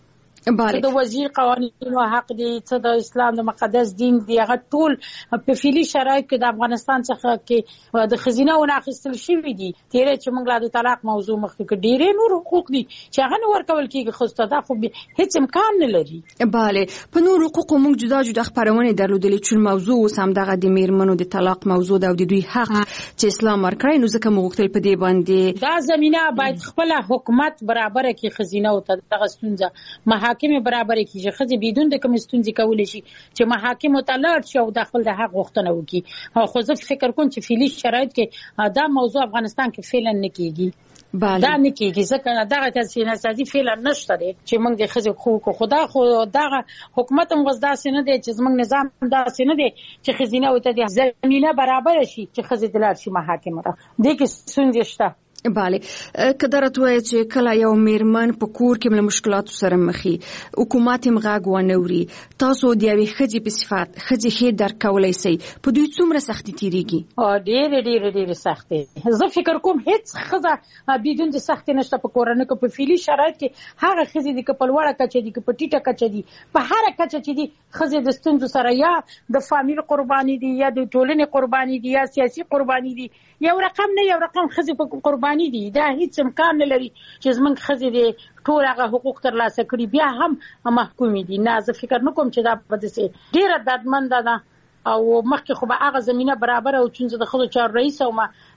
S18: د وزیر قوانینو حق دی، څه د اسلام د مقدس دین دی، هغه ټول په فعلي شرایطو کې د افغانستان څخه کې د ښځینهو نه اخیستل شوي دي. تیرې چې موږ لا د طلاق موضوع مخکې کړ، ډېرې نور حقوق دي چې هغه نه ورکول کېږي ښځو ته. دا خو هیڅ امکان نه لري.
S14: بله، په نور حقوقو موږ جدا جدا خپرونې درلودلې، چون موضوع اوس همدغه د میرمنو د طلاق موضوع ده او د دوی حق چې اسلام ورکړی. نو ځکه موږ غوښتل په دې باندې
S18: دا زمینه باید خپله حکومت برابره کړي ښځینهو ته دغه ستونزه، محاکم برابر کړي چې ښځې بدون د کومې ستونزې کولی شي چې محاکمو ته لاړ شي او د خپل د حق غوښتنه وکړي. خو زه فکر کوم چې فعلي شرایط کې دا موضوع افغانستان کې فعلا نه کېږي. دا نه کېږي ځکه دغه تصفیه فعلا نشته دی چې موږ د ښځې حقوق. خو دغه حکومت هم اوس داسې نه دی چې زموږ نظام داسې نه دی چې ښځینهو ته د زمینه برابره شي چې ښځې ته لاړ شي محاکمو ته. دې کې ستونزې شته.
S14: بله، که درته وایي چې کله یو میرمن په کور کې له مشکلاتو سره مخي، حکومت یې غږ ونه اوري، تاسو د یوې ښځې په صفت ښځې ښې درک کولی شئ، په دوی څومره سختي تېرېږي؟
S18: ډېرې ډېرې ډېرې سختې. زه فکر کوم هیڅ ښځه بدون د سختۍ نشته په کورنۍ کې. په فعلي شرایط کې هغه ښځې دي که په لوړه کچه دي که په ټیټه کچه دي، په هره کچه چې دي ښځې د ستونزو سره یا د فامیل قرباني دي یا د ټولنې قرباني دي یا سیاسي قرباني دي، یو رقم نه یو رقم ښځې په قرباني دي. دا هیڅ امکان نه لري چې زموږ ښځې د ټول هغه حقوق ترلاسه کړي بیا هم محکومې دي. نه، زه فکر نه کوم چې دا به داسې ډېره دردمنده ده او مخکې خو به هغه زمینه برابره او چون زه د ښځو چارو رئیس وم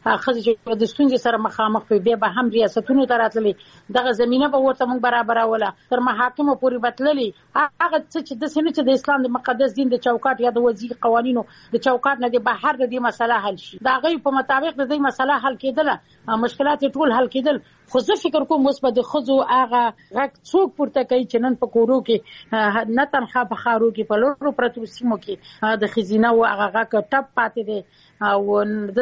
S18: خځې چې د ستونزې سره مخامخ وي بیا به هم ریاستونو ته راتللې دغه زمینه به ورته موږ برابروله تر محاکمو پورې بتللې هغه څه چې د سینې چې د اسلام د مقدس دین د چوکاټ یا د وضعي قوانینو د چوکاټ نه د بهر د دې مسله حل شي دا غي په مطابق د دې مسله حل کېدله مشکلات ټول حل کېدل خو زه فکر کوم اوس به د خزو هغه غږ څوک پورته کوي چې نن په کورو کې نه تنخوا په خارو کې په لورو پرتو سیمو کې د خزینه او هغه غږ ټپ پاتې دي او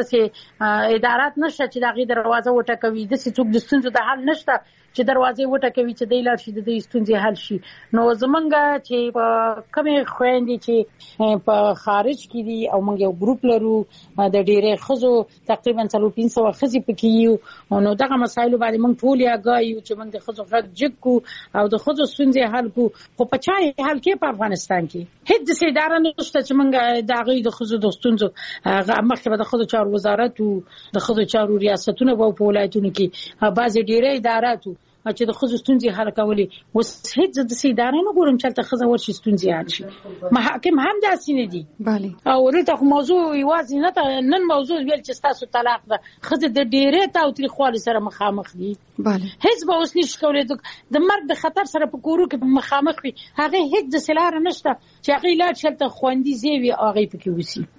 S18: دسه ادارات نشته چې دغه دروازه وټکوي دسه څوک د ستونزو د حل نشته چې دروازې وټکوي چې د لار شي د ستونزې حل شي نو زمونږ چې په کومه خويندې چې په خارج کې دي او موږ یو ګروپ لرو د ډېرې خزو تقریبا 300 خزي پکې یو نو دغه مسایلو باندې موږ ټول یاګایو چې موږ د خزو غږ جګو او د خزو ستونزې حل کو خو په چا حل کې په افغانستان کې هیڅ د اداره نشته چې موږ د غي د خزو د ستونزو مخکې د خزو چارو وزارت او د خزو چارو ریاستونه په ولایتونو کې بعضې ډېرې ادارات چې د خزو ستونزې حل کولې وس هیڅ د سیدارې نه ګورم چې تل خزو ورشي ستونزې حل شي محاکم هم داسې نه دي
S14: bale
S18: او ورته موضوع یوازې نه نن موضوع ویل چې تاسو طلاق ده خزه د ډېرې تاوتریخوالي سره مخامخ دي
S14: bale
S18: هیڅ به اوس نشي کولای د مرګ د خطر سره په کورو کې مخامخ وي هغه هیڅ د سلاره نشته چې هغه لا چلته خوندې زیوي هغه پکې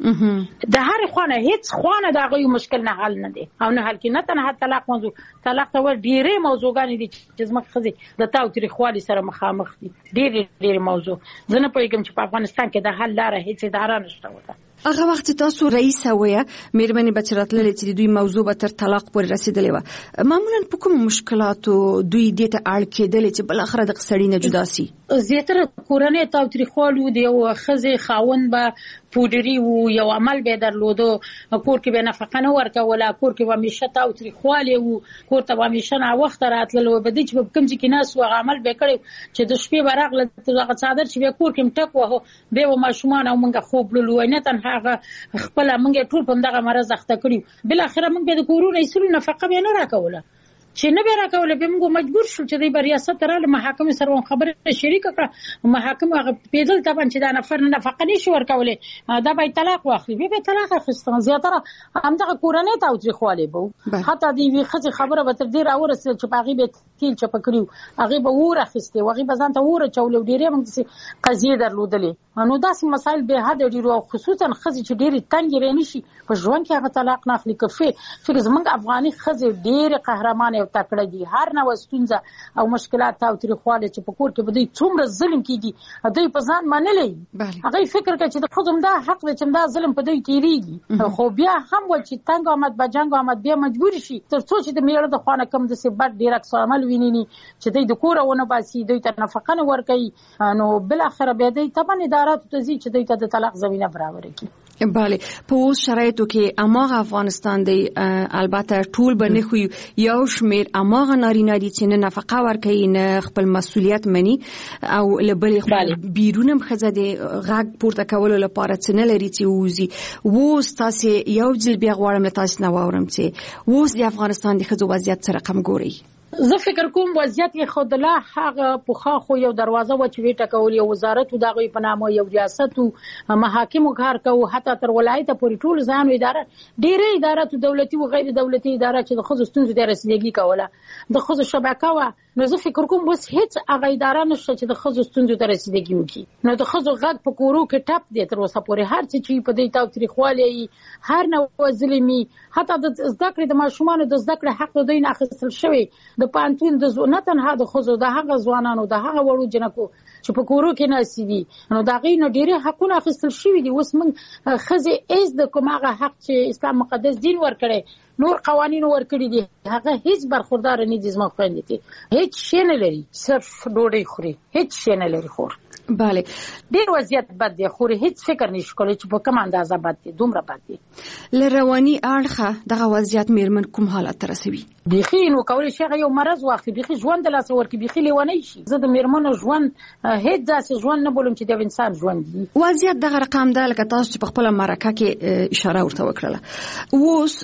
S18: وسی د هر خوانه هیڅ خوانه د هغه مشکل نه حل نه دي او نه حل کې نه تنها طلاق موضوع طلاق ته ور ډېرې موضوعګان دي چې زما خزه د تاوتریخوالي سره مخامخ دي ډېر موضوع زه نه پوهیږم چې په افغانستان کې د حل لاره هیڅ اداره نشته وته
S14: هغه وخت تاسو رئیس وې مېرمنې بچراتللې چې دوی موضوع به تر طلاق پورې رسیدلې و معمولا په کوم مشکلاتو دوی دې ته اړ کېدل چې بل اخره د قصړی نه جدا سي
S18: زیاتره کورنۍ تاوتریخوالو دی او خزه خاون به پودری وو یو عمل به درلودو کور کې به نفقه نه ورکوله کور کې به همیشه تاوتریخواله وو کور ته به همیشه نه وخت راتللو به دې چې کوم چې ناس و عمل به کړو چې د شپې براغله دغه صادر چې به کور کې مټک وو به و ماشومان او منګه خوب لولو نه تنها خپل منګه ټول په دغه مرز اخته کړیو بل اخره موږ به د کورونو ایسلو نفقه به نه راکوله چې نه به راکوله به موږ مجبور شو چې د ریاست راله محاکم سره خبره شریک کړه محاکم هغه پیدل طبعا چې دا نفر نفقه نشي ورکوله دا به طلاق واخلي به طلاق اخیستل زیاتره همدغه کورنۍ تاوتریخواله بو حتی دی وی خزي خبره به تر ډیر اورسل چې باغی به تیل چپ کړیو هغه به ور اخیسته هغه به ځان ته ور چول ډیره موږ قضیه درلودلې نو داسې مسایل به حد ډیرو خصوصا خزي چې ډیر تنګ رینی شي په ژوند کې هغه طلاق نه اخلي کفي فکر زمونږ افغاني خزي ډیر قهرمان او تکړه دي هر نو ستونزه او مشکلات او تاریخواله چې په کور کې بده څومره ظلم کیږي دوی په ځان منلې هغه فکر کوي چې د خودم دا حق دی چې دا ظلم په دوی تیریږي خو بیا هم ول چې تنګ آمد بجنګ آمد بیا مجبور شي تر څو چې د میړه د خوانه کم د سبب ډیر اکثر عمل ویني چې دوی د کورونه باسي دوی ته نفقه نه ورکړي نو بل اخر به دوی طبعا ادارات ته ځي چې دوی ته د طلاق زمينه برابر کړي
S14: bale په اوس شرایطو کې اماغه افغانستان دی البته ټول باندې خو یو شمیر اماغه نارینه دي چې نه نفقه ورکوي نه خپل مسؤلیت مني او لبلې بیرونم خزه دی غږ پورته کولو لپاره څه نه لري چې ووزي ووس تاسو یو ځل بیا غواړم تاسو نه واورم چې ووس د افغانستان د خزو وضعیت سره کم ګوري
S18: زه فکر کوم وضعیت یې خود لا هغه پوخا خو یو دروازه و چې ویټه کول یو وزارت او دغه په نامه یو ریاست او محاکم کار کوي حتی تر ولایت پورې ټول ځان اداره ډېرې ادارات دولتي او غیر دولتي ادارات چې د خصوص ستونزې د رسیدګي کوله د خصوص شبکه و نو زه فکر کوم بس هیڅ هغه اداره نشته چې د خصوص ستونزې د رسیدګي وکړي نو د خصوص غږ په کورو کې ټپ دی تر اوسه پورې هر څه چې په دې تاوتریخوالي هر نو ظلمي حتی د زده کړې د ماشومان د زده کړې حق دوی نه اخیستل شوی د پانتون د نه تنها د خزو د هغه ځوانانو د هغه وړو جنکو چې په کورو کې ناسي دي نو دا غي نو ډیره حقونه اخیستل شوی دي اوس موږ خزه ایز د کومه حق چې اسلام مقدس دین ورکړي نور قوانینو ورکړي دي هغه هیڅ برخوردار نه دي زما خويندې ته هیڅ شي نه لري صرف ډوډۍ خوري هیڅ شي نه لري خور
S14: bale
S18: ډیر وضعیت بد دی خو هیڅ فکر نشي کولای چې په کوم اندازه بد دی دومره بد دی
S14: لرواني اړخه دغه وضعیت میرمن کوم حالت رسوي
S18: بيخي نو کولای شي یو مرز واخلي بيخي ژوند لا څور کې بيخي لیونی شي زه د میرمنو ژوند هیڅ داسې ژوند نه بولم چې د انسان ژوند دی
S14: وضعیت دغه رقم ده لکه تاسو په خپل مرکه کې اشاره ورته وکړه اوس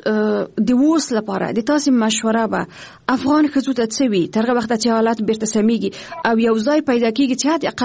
S14: د اوس لپاره د تاسو مشوره به افغان خزو ته څوي ترغه وخت چې حالات بیرته سميږي او یو ځای پیدا کیږي چې حد اقل دوی خپل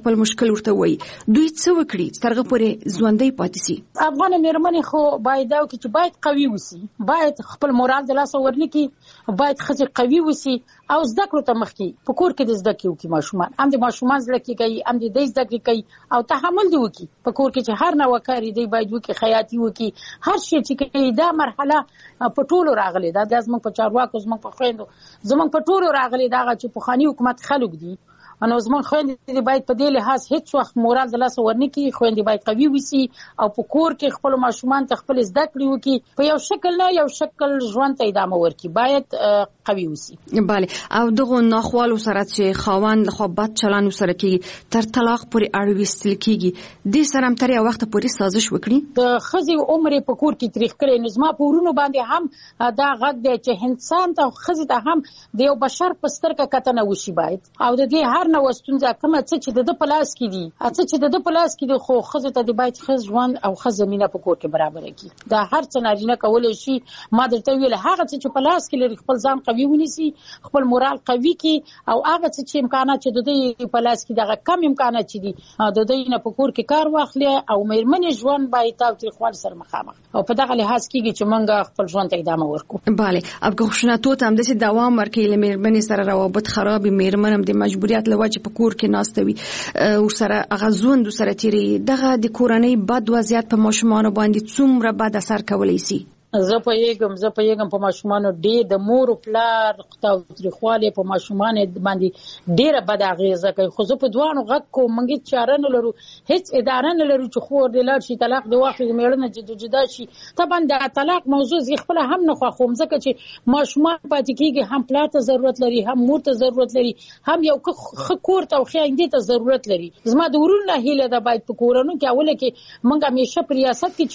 S14: خپل مشکل ورته وایي دوی څه وکړي ترغه پورې ژوندۍ پاتې شي؟
S18: افغان میرمنې خو باید دا وکړي چې باید قوي وسی، باید خپل مورال د لاسه ورنکړي، باید ښځې قوي وسی او زده کړو ته مخکې په کور کې د زده کړې وکړي، ماشومان هم د ماشومان زده کړې کوي، هم د زده کړې کوي او تحمل دی وکړي په کور کې چې هر نوع کار دی باید وکړي، خیاطي وکړي، هر شی چې کوي. دا مرحله په ټولو راغلي، دا زموږ په چارواکو، زموږ په خویندو، زموږ په ټولو راغلي، دا چې پخواني حکومت خلک دي نو زموږ خويندې باید په دې لحاظ هیڅ وخت مورال د لاسه ورنکړي، خويندې باید قوي وسی او په کور کې خپل ماشومان ته خپل زده کړې وکړي، په یو شکل نه یو شکل ژوند ته ادامه ورکړي، باید قوي وسی.
S14: بله، او دغه ناخوالو سره چې خاوند لخوا بد چلند سره کیږي تر طلاق پورې اړ وستل کیږي، د سره هم تر یو وخت پورې سازش وکړي.
S18: د خزي عمر په کور کې تاریخ کړي نظام په ورونو باندې هم دا غږ دی چې انسان ته خزي ته هم د یو بشر په سترګه کتنه وشي باید، او د دې هر نو ستونزه کومه چې د پلاس کې دي، چې د پلاس کې دي، خو خزه ته د باید خز ژوند او خز زمينه په کور کې برابر کړي. دا هر څه نارینه کولای شي. ما درته ویل هغه چې پلاس کې لري خپل ځان قوي ونیسي، خپل مورال قوي کړي، او هغه چې امکانات چې د دې پلاس کې دغه کم امکانات چې دي د دې نه په کور کې کار واخلي او مېرمنې ژوند باید تاوتریخوال سره مخامخ او په دغه لحاظ کېږي چې موږ خپل ژوند ته ادامه ورکړو.
S14: بله، اب خشونتو ته هم د دوام ورکړي لمېرمنې سره روابط خراب، مېرمن هم د مجبوریت لوجه په کور کې ناستوي او سره غزوند سره تیری دغه د کورنۍ بد وضعیت په ماشومان باندې څومره بد اثر کولی شي.
S18: زه پوهیږم په ماشومانو ډېر د مور او پلار تاوتریخوالی په ماشومان باندې ډېره بد اغیزه کوي، خو زه په دوانو غږ کوم، موږ چاره نه لرو، هیڅ اداره نه لرو چې خور دې لاړ شي طلاق دې واخلي، مېړه جدا شي. طبعا د طلاق موضوع زه خپل هم نه خوښوم، ځکه چې ماشومان پاتې کېږي، هم پلار ته ضرورت لري، هم مور ته ضرورت لري، هم یو ښه کور ته او خویندې ته ضرورت لري. زما د ورونو هیله ده باید په کورونو کې اوله کې موږ همیشه په ریاست کې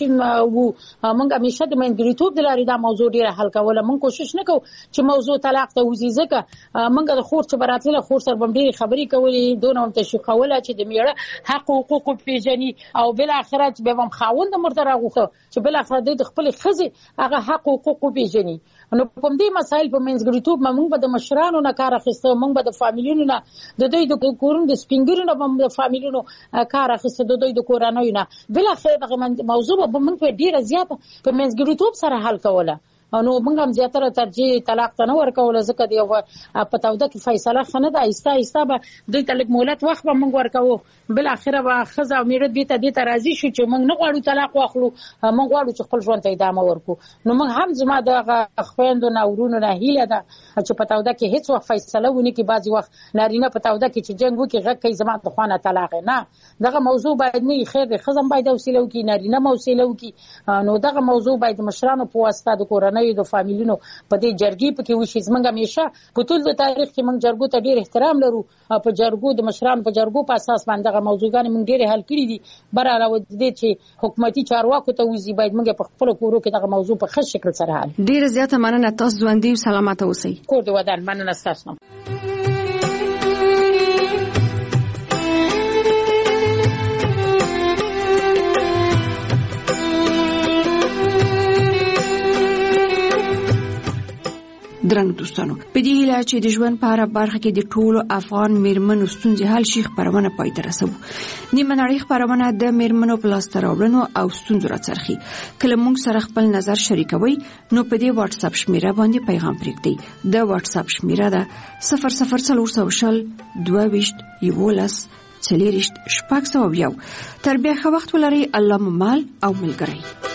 S18: چې موږ همیشه د ریتوب د لارې دا موضوع ډیره حل کوله. موږ کوشش نه کوو چې موضوع طلاق ته وځي، ځکه موږ د خور چې براتله خور سره باندې ډیره خبرې کولې، دونه هم تشویقوله چې د میړه حق او حقوق پیژني، او بل اخر چې به هم خاوند مرته راغوخه چې بل اخر د خپل خزي هغه حق او حقوق پیژني. نو په دې مسایل په منځګړیتوب موږ به د مشرانو نه کار اخیسته، موږ به د فامیلونو نه، د دوی د کورونو د سپینګرو نه هم د فامیلونو کار اخیسته، د دوی د کورانیو نه. بل اخر دغه موضوع به موږ په ډیره زیاته په منځګړیتوب سره حل کوله. نو موږ هم زیاتره ترجیح طلاق ته نه ورکوله، ځکه د یو په توده کې فیصله ښه نه ده، آهسته به دوی ته لږ مهلت وخت به موږ ورکوو. بالاخره به ښځه او میړه دې ته راضي شو چې موږ نه غواړو طلاق واخلو، موږ غواړو چې خپل ژوند ته ادامه ورکړو. نو موږ هم زما دغه خویندو نه ورونو نه هیله ده چې په توده کې هیڅ وخت فیصله ونه کړي. بعضې وخت نارینه په توده کې چې جنګ وکړي غږ کوي زما د خوا نه طلاق نه، دغه موضوع باید نه وي. خیر دی، ښځه هم باید حوصله وکړي، نارینه هم حوصله وکړي. نو دغه موضوع باید د مشرانو په واسطه د کورنیو د فامیلونو په دې جرګې پکې وشي. زمونږ همیشه په ټول د تاریخ کې موږ جرګو ته ډېر احترام لرو، په جرګو د مشرانو په جرګو په اساس باندې دغه موضوعګانې موږ ډېرې حل کړي دي. برعلاوه د دې چې حکومتي چارواکو ته وځي، باید موږ په خپلو کورو کې دغه موضوع په ښه شکل سره حل.
S14: ډېره زیاته مننه، تاسو ژوندي او سلامته اوسئ.
S18: کور دې ودان. مننه ستاسو.
S14: درنو دوستانو، په دې هیله چې د ژوند په هره برخه کې د ټولو افغان میرمنو ستونزې حل شي خپرونه پای ته رسوو. نیمه نړۍ خپرونه د میرمنو په لاسته راوړنو او ستونزو راڅرخي. کله موږ سره خپل نظر شریکوي نو په دې واتس اپ شمیره باندې پیغام پرېږدئ. د واتس اپ شمیره ده 0040 22 11 40 601. تر بیا ښه وخت ولرئ. الله مو مال او ملګری.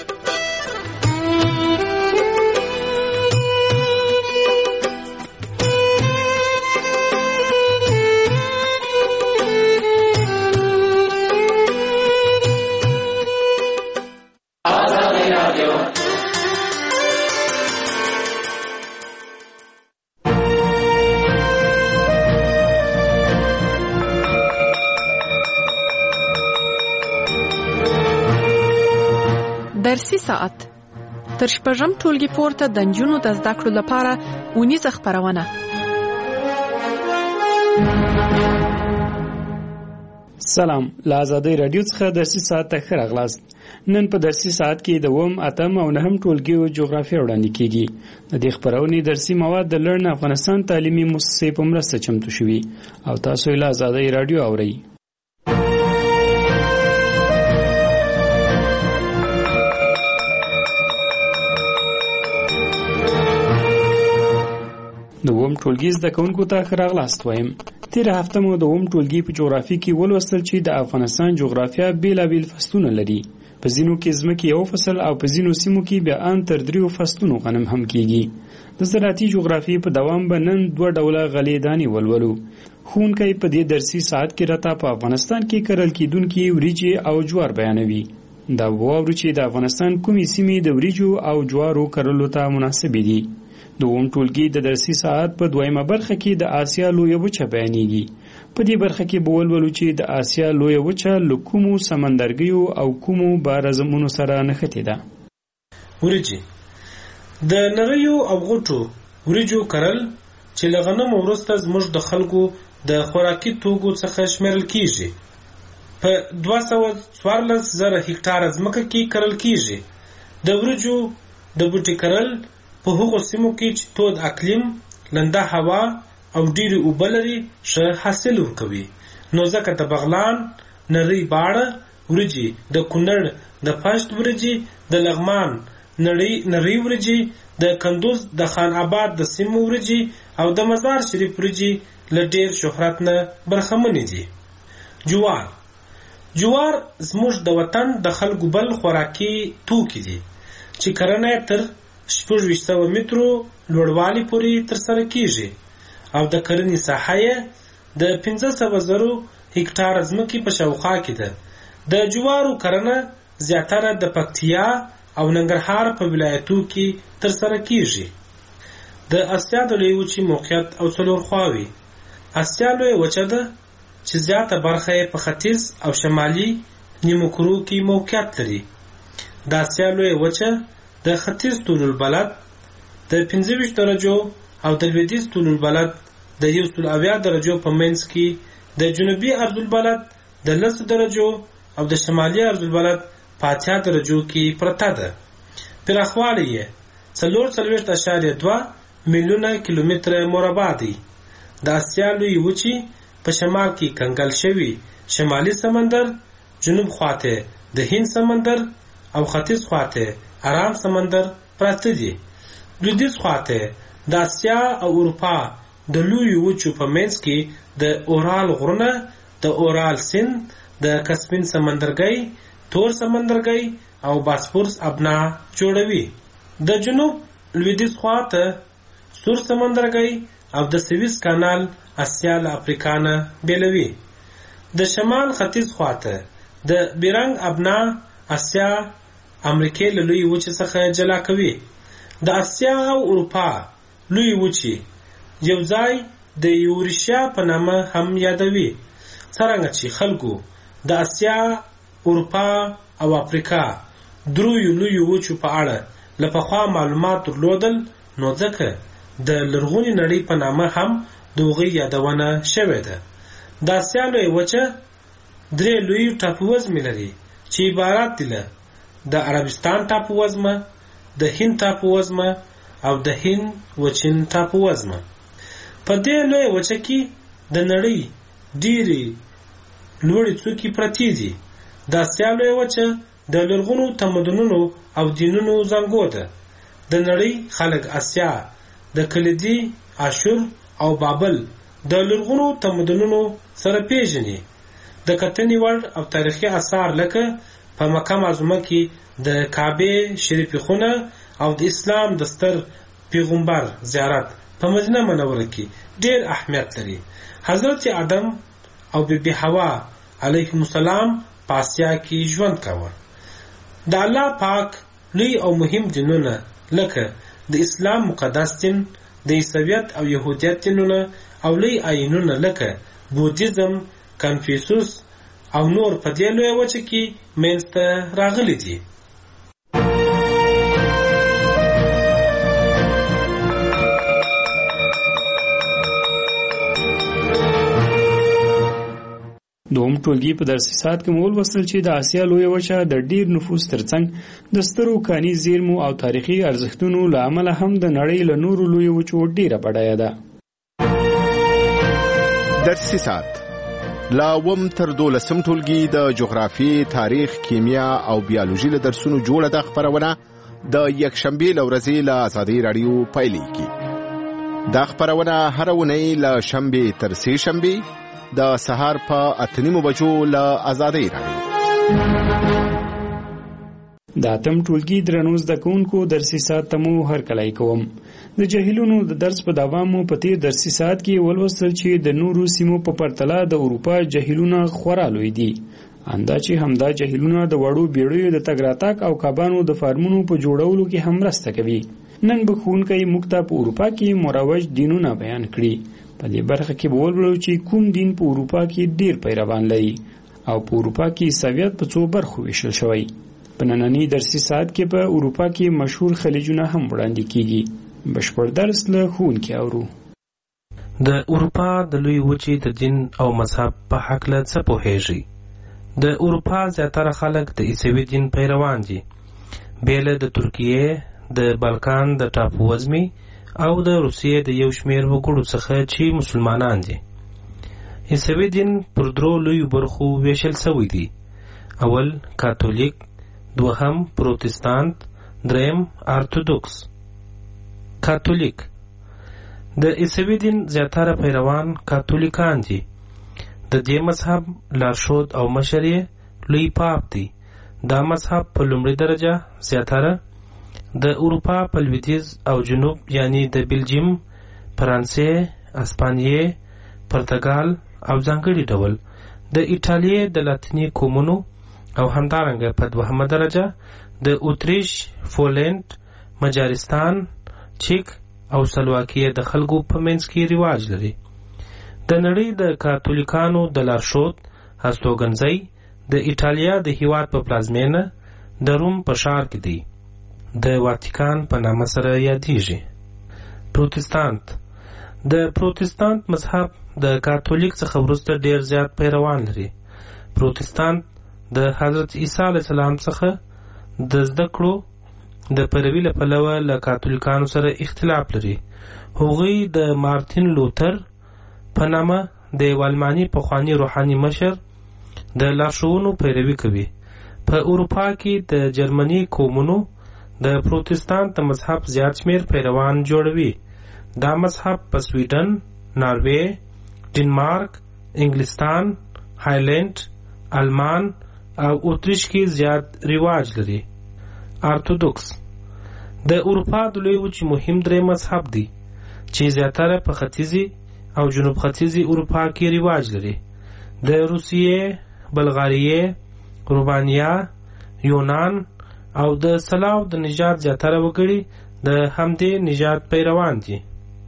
S19: درسي ساعت تر شپږم ټولګي پورته د نجونو د زده کړو لپاره اونیزه خپرونه.
S20: سلام، له آزادۍ رادیو څخه درسي ساعت ته ښه راغلاست. نن په درسي ساعت کې د 8 او 9 ټولګیو جغرافیه وړاندې کیږي. د دې خپرونې درسي مواد د لرن افغانستان تعلیمي مؤسسې په مرسته چمتو شوي او تاسو یې له آزادۍ رادیو اورئ. ټولګي زده کوونکو ته ښه راغلاست وایم. تېره هفته مو د اووم ټولګي په جغرافي کې ولوستل چې د افغانستان جغرافیا بېلابېل فصلونه لري. په ځینو کې ځمکې یو فصل او په ځینو سیمو کې بیا ان تر 3 فصلونو غنم هم کیږي. د زراعتي جغرافي په دوام به نن 2 ډوله غلې دانې ولولو. ښوونکی په دې درسي ساعت کې راته په افغانستان کې کرل کېدونکي وریجې او جوار بیانوي. دا واورو چې د افغانستان کومې سیمې د وریجو او جوارو کرلو ته مناسبې دي. د اووم ټولګي د درسي ساعت په 2مه برخه کې د آسیا لویه وچه بیانېږي. په دې برخه کې به ولولو چې د آسیا لویه وچه له کومو سمندرګیو او کومو بارزمونو سره نښتې ده.
S21: وریجې د نریو او غوټو وریجو کرل چې له غنمو وروسته زموږ د خلکو د خوراکي توکو څخه شمیرل کیږي. په 214,000 هکتاره ځمکه کې کرل کیږي. د وریجو د بوټي کرل په هغو سیمو کې چې تود اقلیم، لنده هوا او ډېرې اوبه لري ښه حاصل ورکوي. نو ځکه د بغلان نری باړه وریجې، د کونړ د پشت وریجې، د لغمان نری وریجې، د کندوز د خان آباد د سیمو وریجې او د مزار شریف وریجې له ډېر شهرت نه برخمنې دي. جوار زموږ د وطن د خلکو بل خوراکي توکي دي چې کرنه تر 600 مترو لوړوالي پورې ترسره کیږي او د کرنې ساحه یې د 500,000 هکتاره ځمکې په شاوخوا کې ده. د جوارو کرنه زیاتره د پکتیا او ننګرهار په ولایتو کې ترسره کیږي. د اسیا د لویې وچې موقعیت او څلور خواوې. اسیا لویه وچه ده چې زیاته برخه یې په ختیځ او شمالي نیمو کرو کې موقعیت لري. د اسیا لویه وچه د ختیځ طول البلد د 25 درجو او د لویدیځ طول البلد د 170 درجو په منځ کې، د جنوبي عرض البلد د 10 درجو او د شمالي عرض البلد په 80 درجو کې پرته ده. پراخوالی یې 4.2 میلیونه کیلومتر مربع دی. د اسیا لویې وچې په شمال کې کنګل شوی شمالي سمندر، جنوب خواته د هند سمندر او ختیځ خواته ارام سمندر پراته دي. لویدیځ خواته د اسیا او اروپا د لویې وچو په منځ کې د اورال غرونه، د اورال سیند، د کسپین سمندرګي، تور سمندرګي او باسفورس ابنا جوړوي. د جنوب لویدیځ خواته سور سمندرګي او د سویس کانال اسیا له افریقا نه بیلوي. د شمال ختیځ خواته د بیرنګ ابنا اسیا امریکې له لویې وچې څخه جلا کوي. د اسیا او اروپا لویې وچې یو ځای د یوریشیا په نامه هم یادوي. څرنګه چې خلکو د اسیا، اروپا او افریقا دریو لویو وچو په اړه له پخوا معلومات درلودل، نو ځکه د لرغونې نړۍ په نامه هم د هغوی یادونه شوې ده. د اسیا لویه وچه 3 لوی ټاپووزمې لري چې عبارت دي له د عربستان ټاپووزمه، د هند ټاپووزمه او د هند وچین ټاپووزمه. په دې لویه وچه کې د نړۍ ډېرې لوړې څوکې پرتې دي. د اسیا لویه وچه د لرغونو تمدنونو او دینونو زانګو ده. د نړۍ خلک اسیا د کلیدي، اشور او بابل د لرغونو تمدنونو سره پیژني. د کتنې وړ او تاریخي آثار لکه په مکه معظمه کې د کعبه شریفه خونه او د اسلام د ستر پیغمبر زیارت په مدینه منوره کې ډېر اهمیت لري. حضرت آدم او بیبي حوا علیهم السلام په اسیا کې ژوند کاوه. د الله پاک لوی او مهم دینونه لکه د اسلام مقدس دین، د عیسویت او یهودیت دینونه او لوی آیینونه لکه بودیزم، کنفیوسوس او نور په دې لویه وچه کې منځته راغلي دي.
S20: دوم ټولګي په درسي ساعت کې مول وصل چې د آسیا لویه وچه د ډیر نفوس ترڅنګ د سترو کاني زیرمو او تاریخي ارزښتونو له امله هم د نړۍ له نورو لویو وچو ډیره بډایه ده.
S11: درسي ساعت لا وم تر 12 ټولګي د جغرافي، تاریخ، کیمیا او بیولوژي له درسونو جوړه ده. خبرونه د یک شنبه له ورځې له آزادۍ رادیو پیلېږي. دا خبرونه هر ونی له شنبه تر سه شنبه د سهار په 8:30 بجو له آزادۍ راډیو.
S20: د اتم ټولګي درنو زده کوونکو درسي ساعت ته مو هرکلی کوم. د جهیلونو د درس په دوام په تیر درسي ساعت کې ولوستل چې د نورو سیمو په پرتله د اروپا جهیلونه خورا لوی دي. اندا چې همدا جهیلونه د وړو بیړیو د تګ راتګ او کبانو د فارمونو په جوړولو کې هم مرسته کوي. نن به ښوونکی موږ ته په اروپا کې مروج دینونه بیان کړي. په دې برخه کې به ولولو چې کوم دین په اروپا کې ډیر پیروان لري او په اروپا کې عیسویت په څو برخو ویشل شوی. په نننی درسي ساعت کې په اروپا کې مشهور خلیجونه هم وړاندې کیږي. بشپړ درس له ښوونکي اورو.
S4: د اروپا د لوی وچې د دین او مذهب په هکله څه پوهیږي؟ د اروپا زیاتره خلک د عیسوي دین پیروان دي. بیله د ترکیې، د بالکان د ټاپو وزمي او د روسیې د یو شمیر وګړو څخه چې مسلمانان دي. عیسوي دین پر درو لویو برخو ویشل شوی دی. اول کاتولیک، دوهم پروتستانت، دریم ارتودوکس. کاتولیک د عیسوي دین زیاتره پیروان کاتولیکان دي. د دې مذهب لارښود او مشر یې لوی پاپ دی. دا مذهب په لومړي درجه زیاتره د اروپا په لویدیځ او جنوب یعنی د بلجیم، فرانسې، اسپانیې، پرتګال او ځانګړي ډول د ایټالیې د لاتیني قومونو او همدارنګه په دوهمه درجه د اتریش، پولند، مجارستان، چیک او سلواکیې د خلکو په منځ کې رواج لري. د نړۍ د کاتولیکانو د لارښود هستوګنځی د ایټالیا د هیواد په پلازمینه د روم په ښار کې دی. د واتیکان په نامه سره یادیږي. پروتستانت د پروتستانت مذهب د کاتولیک څخه وروسته ډیر زیات پیروان لري. پروتستانت د حضرت عیسی علیه السلام څخه د زده کړو د پیروي له پلوه له کاتولیکانو سره اختلاف لري. هغوی د مارتین لوتر په نامه د والماني پخواني روحاني مشر د لارښوونو پیروي کوي. په اروپا کې د جرمني قومونو د پروتستانت مذهب زیات شمیر پیروان جوړوي. دا مذهب په سویډن، ناروې، ډنمارک، انګلستان، هایلند، آلمان او اتریش کې زیات رواج لري. ارتودوکس د اروپا د لوی وچې مهم درې مذهب دی چې زیاتره په ختیځي او جنوب ختیځي اروپا کې رواج لري. د روسیې، بلغاریې، رومانیا، یونان او د سلاو د نژاد زیاتره وګړي د همدې نژاد پیروان دي.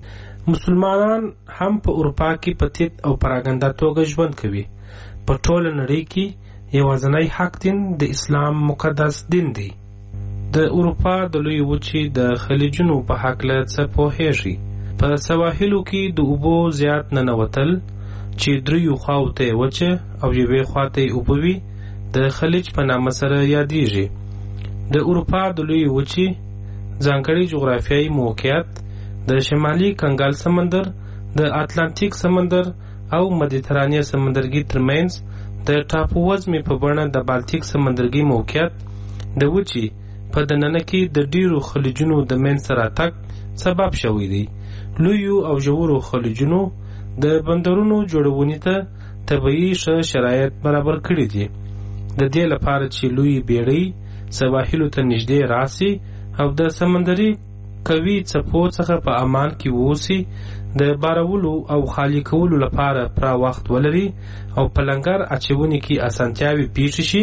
S4: مسلمانان هم په اروپا کې په تیت او پراګنده توګه ژوند کوي. په ټوله نړۍ کې یوازینی حق دین د اسلام مقدس دین دی. د اروپا د لوی وچې د خلیجونو په هکله څه پوهیږي؟ په سواحلو کې د اوبو زیات ننوتل چې دریو خواو ته وچه او یوې خوا ته اوبه وي د خلیج په نامه سره یادیږي. د اروپا د لوی وچې ځانګړی جغرافیایي موقعیت د شمالي کنګال سمندر، د اتلانتیک سمندر او مدیترانې سمندرګي ترمنځ د ټاپو وزمې په بڼه د بالتیک سمندرګي موقعیت د وچې په دننه کې د ډیرو خلیجونو د منځته راتګ سبب شوی دی. لویو او ژورو خلیجونو د بندرونو جوړونې ته طبیعي ښه شرایط برابر کړي دي. د دې لپاره چې لوی بیړۍ سواحلو ته نږدې راسي او د سمندري قوي څپو څخه په امان کې ووسي، د بارولو او خالي کولو لپاره پوره وخت ولري او په لنګر اچونې کې اسانتیاوې پیښ شي.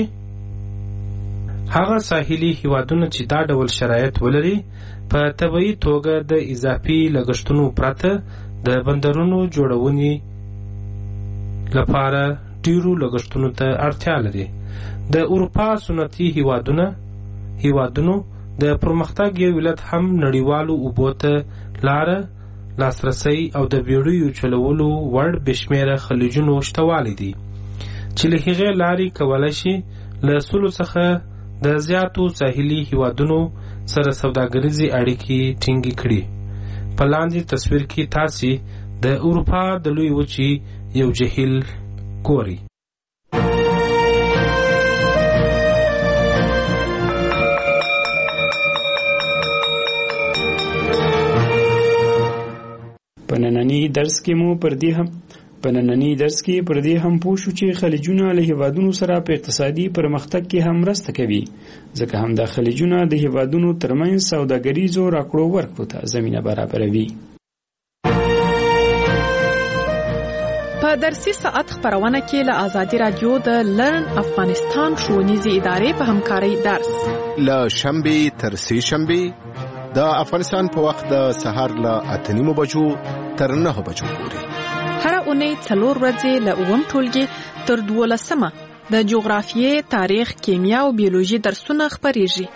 S4: هغه ساحلي هیوادونه چې دا ډول شرایط ولري په طبیعي توګه د اضافي لګښتونو پرته د بندرونو جوړونې لپاره ډیرو لګښتونو ته اړتیا لري. د اروپا سنتي هیوادونو د پرمختګ یو علت هم نړیوالو اوبو ته لاره، لاسرسی او د بیړیو چلولو وړ بشمیره خلیجونو شتوالی دي چې له هغې لارې کولی شي له سلو څخه د زیاتو ساحلي هیوادونو سره سوداګریزې اړیکې ټینګې کړي. په لاندې تصویر کې تاسې د اروپا د لوی وچې یو جهیل ګورئ.
S20: نننی درس کې پر دې هم پوه شو چې خلیجونه له هیوادونو سره په اقتصادي پرمختګ کې هم مرسته کوي، ځکه هم دا خلیجونه د هیوادونو ترمنځ سوداګریزو راکړو ورکړو ته زمینه برابروي.
S19: په درسي ساعت خبرونه کې له آزادي رادیو د لرن افغانستان ښوونیزې ادارې په همکارۍ درس
S11: له شنبه تر سه شنبه د افغانستان په وخت د سهار له 8:30 بجو تر 9 بجو پورې.
S19: هر اونۍ 4 ورځې له 9 ټولګي تر 12 د جغرافیې، تاریخ، کیمیا او بیولوژي درسونه خبريږي.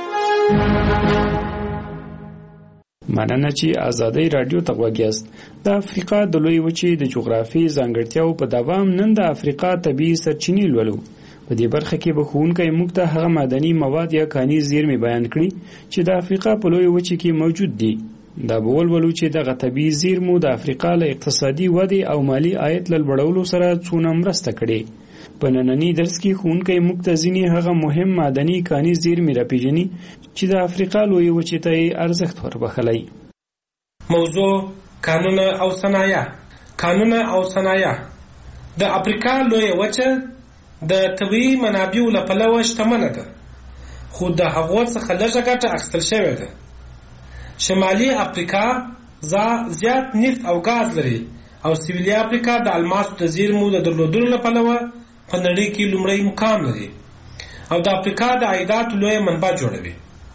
S20: مننه چې آزادۍ رادیو ته غوږیاست. د افریقا د لوی وچې د جغرافي ځانګړتیاو په دوام نن د افریقا طبیعي سرچینې لولو. په دې برخه کې به ښوونکی موږ ته هغه معدني مواد یا کاني زیرمې بیان کړي چې د افریقا په لوی وچې کې موجود دي. دا به ولولو چې دغه طبیعي زیرمو د افریقا له اقتصادي ودې او مالی عاید له لوړولو سره څونه مرسته کړې. په ننني درس کې ښوونکی موږ ته ځینې هغه مهم معدني کاني زیرمې راپېژني چې د افریقا لوی وچې ته یې ارزښت وربښلی.
S21: موضوع کانونه او صنایع. کانونه او صنایع د افریقا لوی وچه د طبیعي منابعو له پلوه شتمنه ده، خو د هغو څخه لږه ګټه اخیستل شوې ده. شمالي افریقا زیات نفت او ګاز لري او سویلي افریقا د الماسو د زیرمو د درلودلو له پلوه په نړۍ کې لومړی مقام لري او د افریقا د عایداتو لویه منبع جوړوي.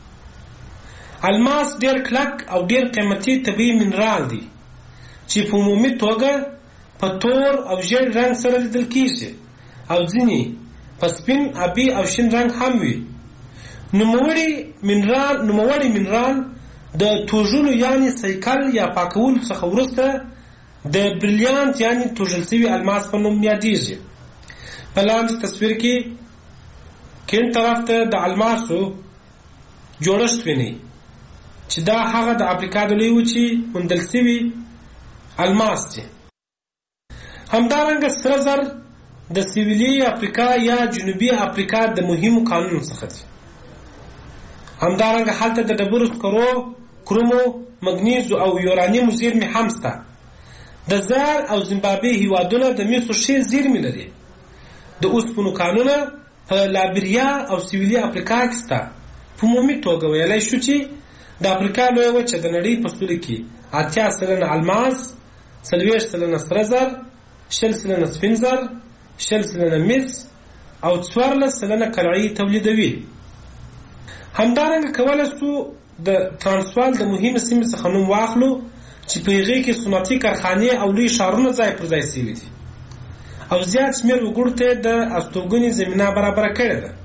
S21: الماس ډیر کلک او ډیر قیمتي طبیعي منرال دی چې په عمومي توګه په تور او ژیړ رنګ سره لیدل کیږي او ځینې په سپین، ابي او شین رنګ هم وي. نوموړی منرال د توژلو یعنی سایکل یا پاکولو څخه وروسته د بریلیانت یعنی توژل شوي الماس په نوم یادیږي. په لاندې تصویر کې کیڼ طرف ته د الماسو جوړښت وینئ چې دا هغه د افریقا د لوی وچې موندل شوي الماس دي. همدارنګه سره زر د سویلي افریقا یا جنوبي افریقا د مهمو کانونو څخه دي. همدارنګه هلته د ډبرو سکرو، کرومو، مګنیزو او یورانیمو زیرمې هم شته. د زار او زیمبابوې هیوادونه د مسو ښې زیرمې لري. د اوسپنو کانونه په لایبریا او سویلي افریقا کې شته. په عمومي توګه ویلی شو چې د افریقا لویه وچه د نړۍ په سطحه کې 80% الماس، 40% سره زر، 20% سپین زر، 20% مس او 14% قلعې تولیدوي. همدارنګه کولی شو د ترانسوال د مهمې سیمې څخه نوم واخلو چې په هغې کې صنعتي کارخانې او لوی ښارونه ځای پر ځای شوي دي او زیات شمېر وګړو ته د استوګنې زمینه برابره کړې ده.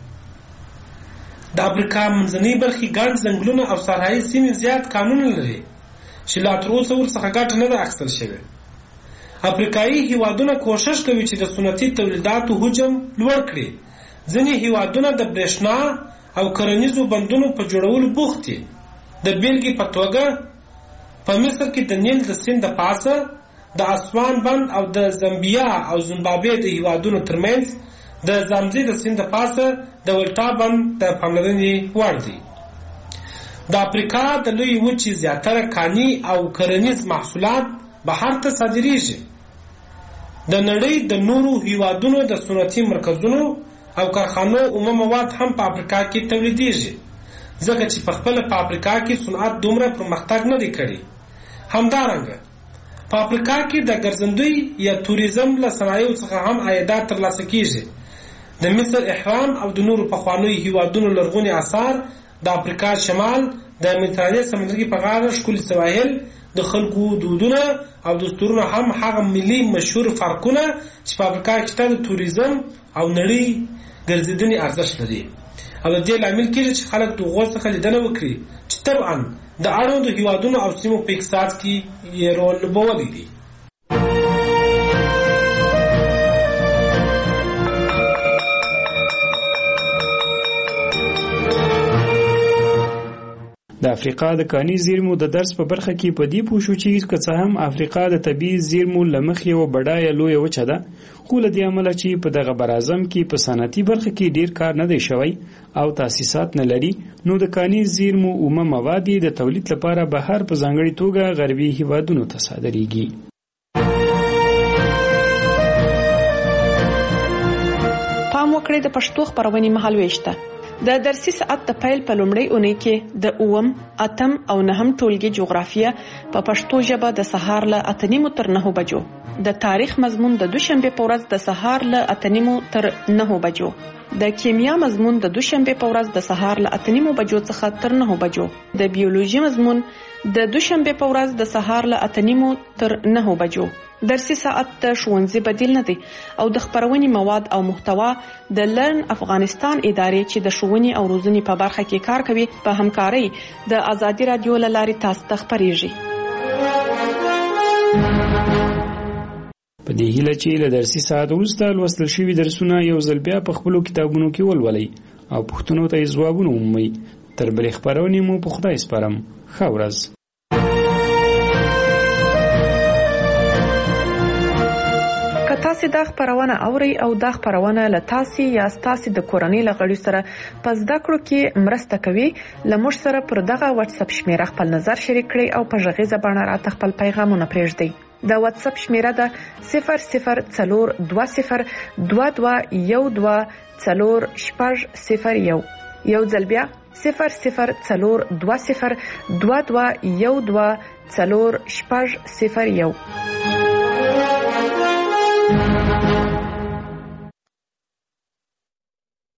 S21: د افریقا منځنۍ برخې ګڼ ځنګلونه او صحرایي سیمې زیات کانونه لري چې لا تر اوسه ورڅخه ګټه نه ده اخیستل شوې. افریقایي هیوادونه کوښښ کوي چې د صنعتي تولیداتو حجم لوړ کړي. ځینې هیوادونه د برېښنا او کرنیزو بندونو په جوړولو بوخت دي. د بیلګې په توګه په مصر کې د نیل د سیند د پاسه د اسوان بند او د زامبیا او زیمبابوې د هیوادونو ترمنځ د زامزي د سیند د پاسه د ولټا بند د پاملرنې وړ دی. د افریقا د لوی وچې زیاتره کاني او کرنیز محصولات بهر ته صادریږي. د نړۍ د نورو هیوادونو د صنعتي مرکزونو او کارخانو عمومي مواد هم په افریقا کې تولیدېږي، ځکه چې په خپله په افریقا کې صنعت دومره پرمختګ نه دی کړی. همدارنګه په افریقا کې د ګرځندوی یا توریزم له صنایعو څخه هم عایدات ترلاسه کیږي. د مصر احرام او د نورو پخوانیو هیوادونو لرغوني آثار، د افریقا شمال، د مدیترانې سمندرګي په غاړه ښکلي سواحل، د خلکو دودونه او دستورونه هم هغه ملي مشهور فرقونه چې په افریقا کې شته د توریزم او نړۍ ګرځېدنې ارزښت لري او د دې لامل کېږي چې خلک د هغو څخه لیدنه وکړي چې طبعا د اړوندو هیوادونو او سیمو په اقتصاد کې یې رول لوبولی دی.
S20: د افریقا د کاني زیرمو د درس په برخه کې په دې پوښو چې که څه هم افریقا د طبیعي زیرمو لمخې یو بډایه لویه وچه ده، خو له دې امله چې په دغه براعظم کې په صنعتي برخه کې ډیر کار نه دی شوی او تاسیسات نه لري، نو د کاني زیرمو اومه مواد د تولید لپاره بهر په ځانګړي توګه غربي هیوادونو ته صادریږي.
S19: پام وکړئ د پښتو خبرونې مهالويشته. د درسي ساعت د پیل په لومړۍ اونۍ کې د 8م، 8م او 9م ټولګي جغرافیه په پښتو ژبه د سهار له 8:30 تر 9 بجو، د تاریخ مضمون د دوشنبه په ورځ د سهار له 8:30 تر 9 بجو، د کیمیا مضمون د دوشنبه په ورځ د سهار له 8:30 بجو څخه تر 9 بجو، د بیولوژي مضمون د دوشنبه په ورځ د سهار له 8:30 تر 9 بجو. درسي ساعت د ښوونځي بدیل نه دی او د خبرونې مواد او محتوا د لرن افغانستان ادارې چې د ښوونې او روزنې په برخه کې کار کوي په همکارۍ د ازادي رادیو له لارې تاسو ته خبرېږي.
S20: په دې هیله چې له درسي ساعت وروسته لوستل شوي درسونه یو ځل بیا په خپلو کتابونو کې ولولئ او پوښتنو ته یې ځوابونه ومومئ. تر بلې خبرونې مو په خدای سپارم. ښه ورځ. تاسو دا خبرونه اوري او دا خبرونه له تاسو یا تاسو د کورنۍ لغړی سره پس دا کړو کې مرسته کوي. لمر سره پر دغه واتس اپ شمیره خپل نظر شریک کړئ او په ژغیزه باندې راته خپل پیغامونه پرېږدئ. د واتس اپ شمیره ده 004212124001. یو ځل بیا 004212124001.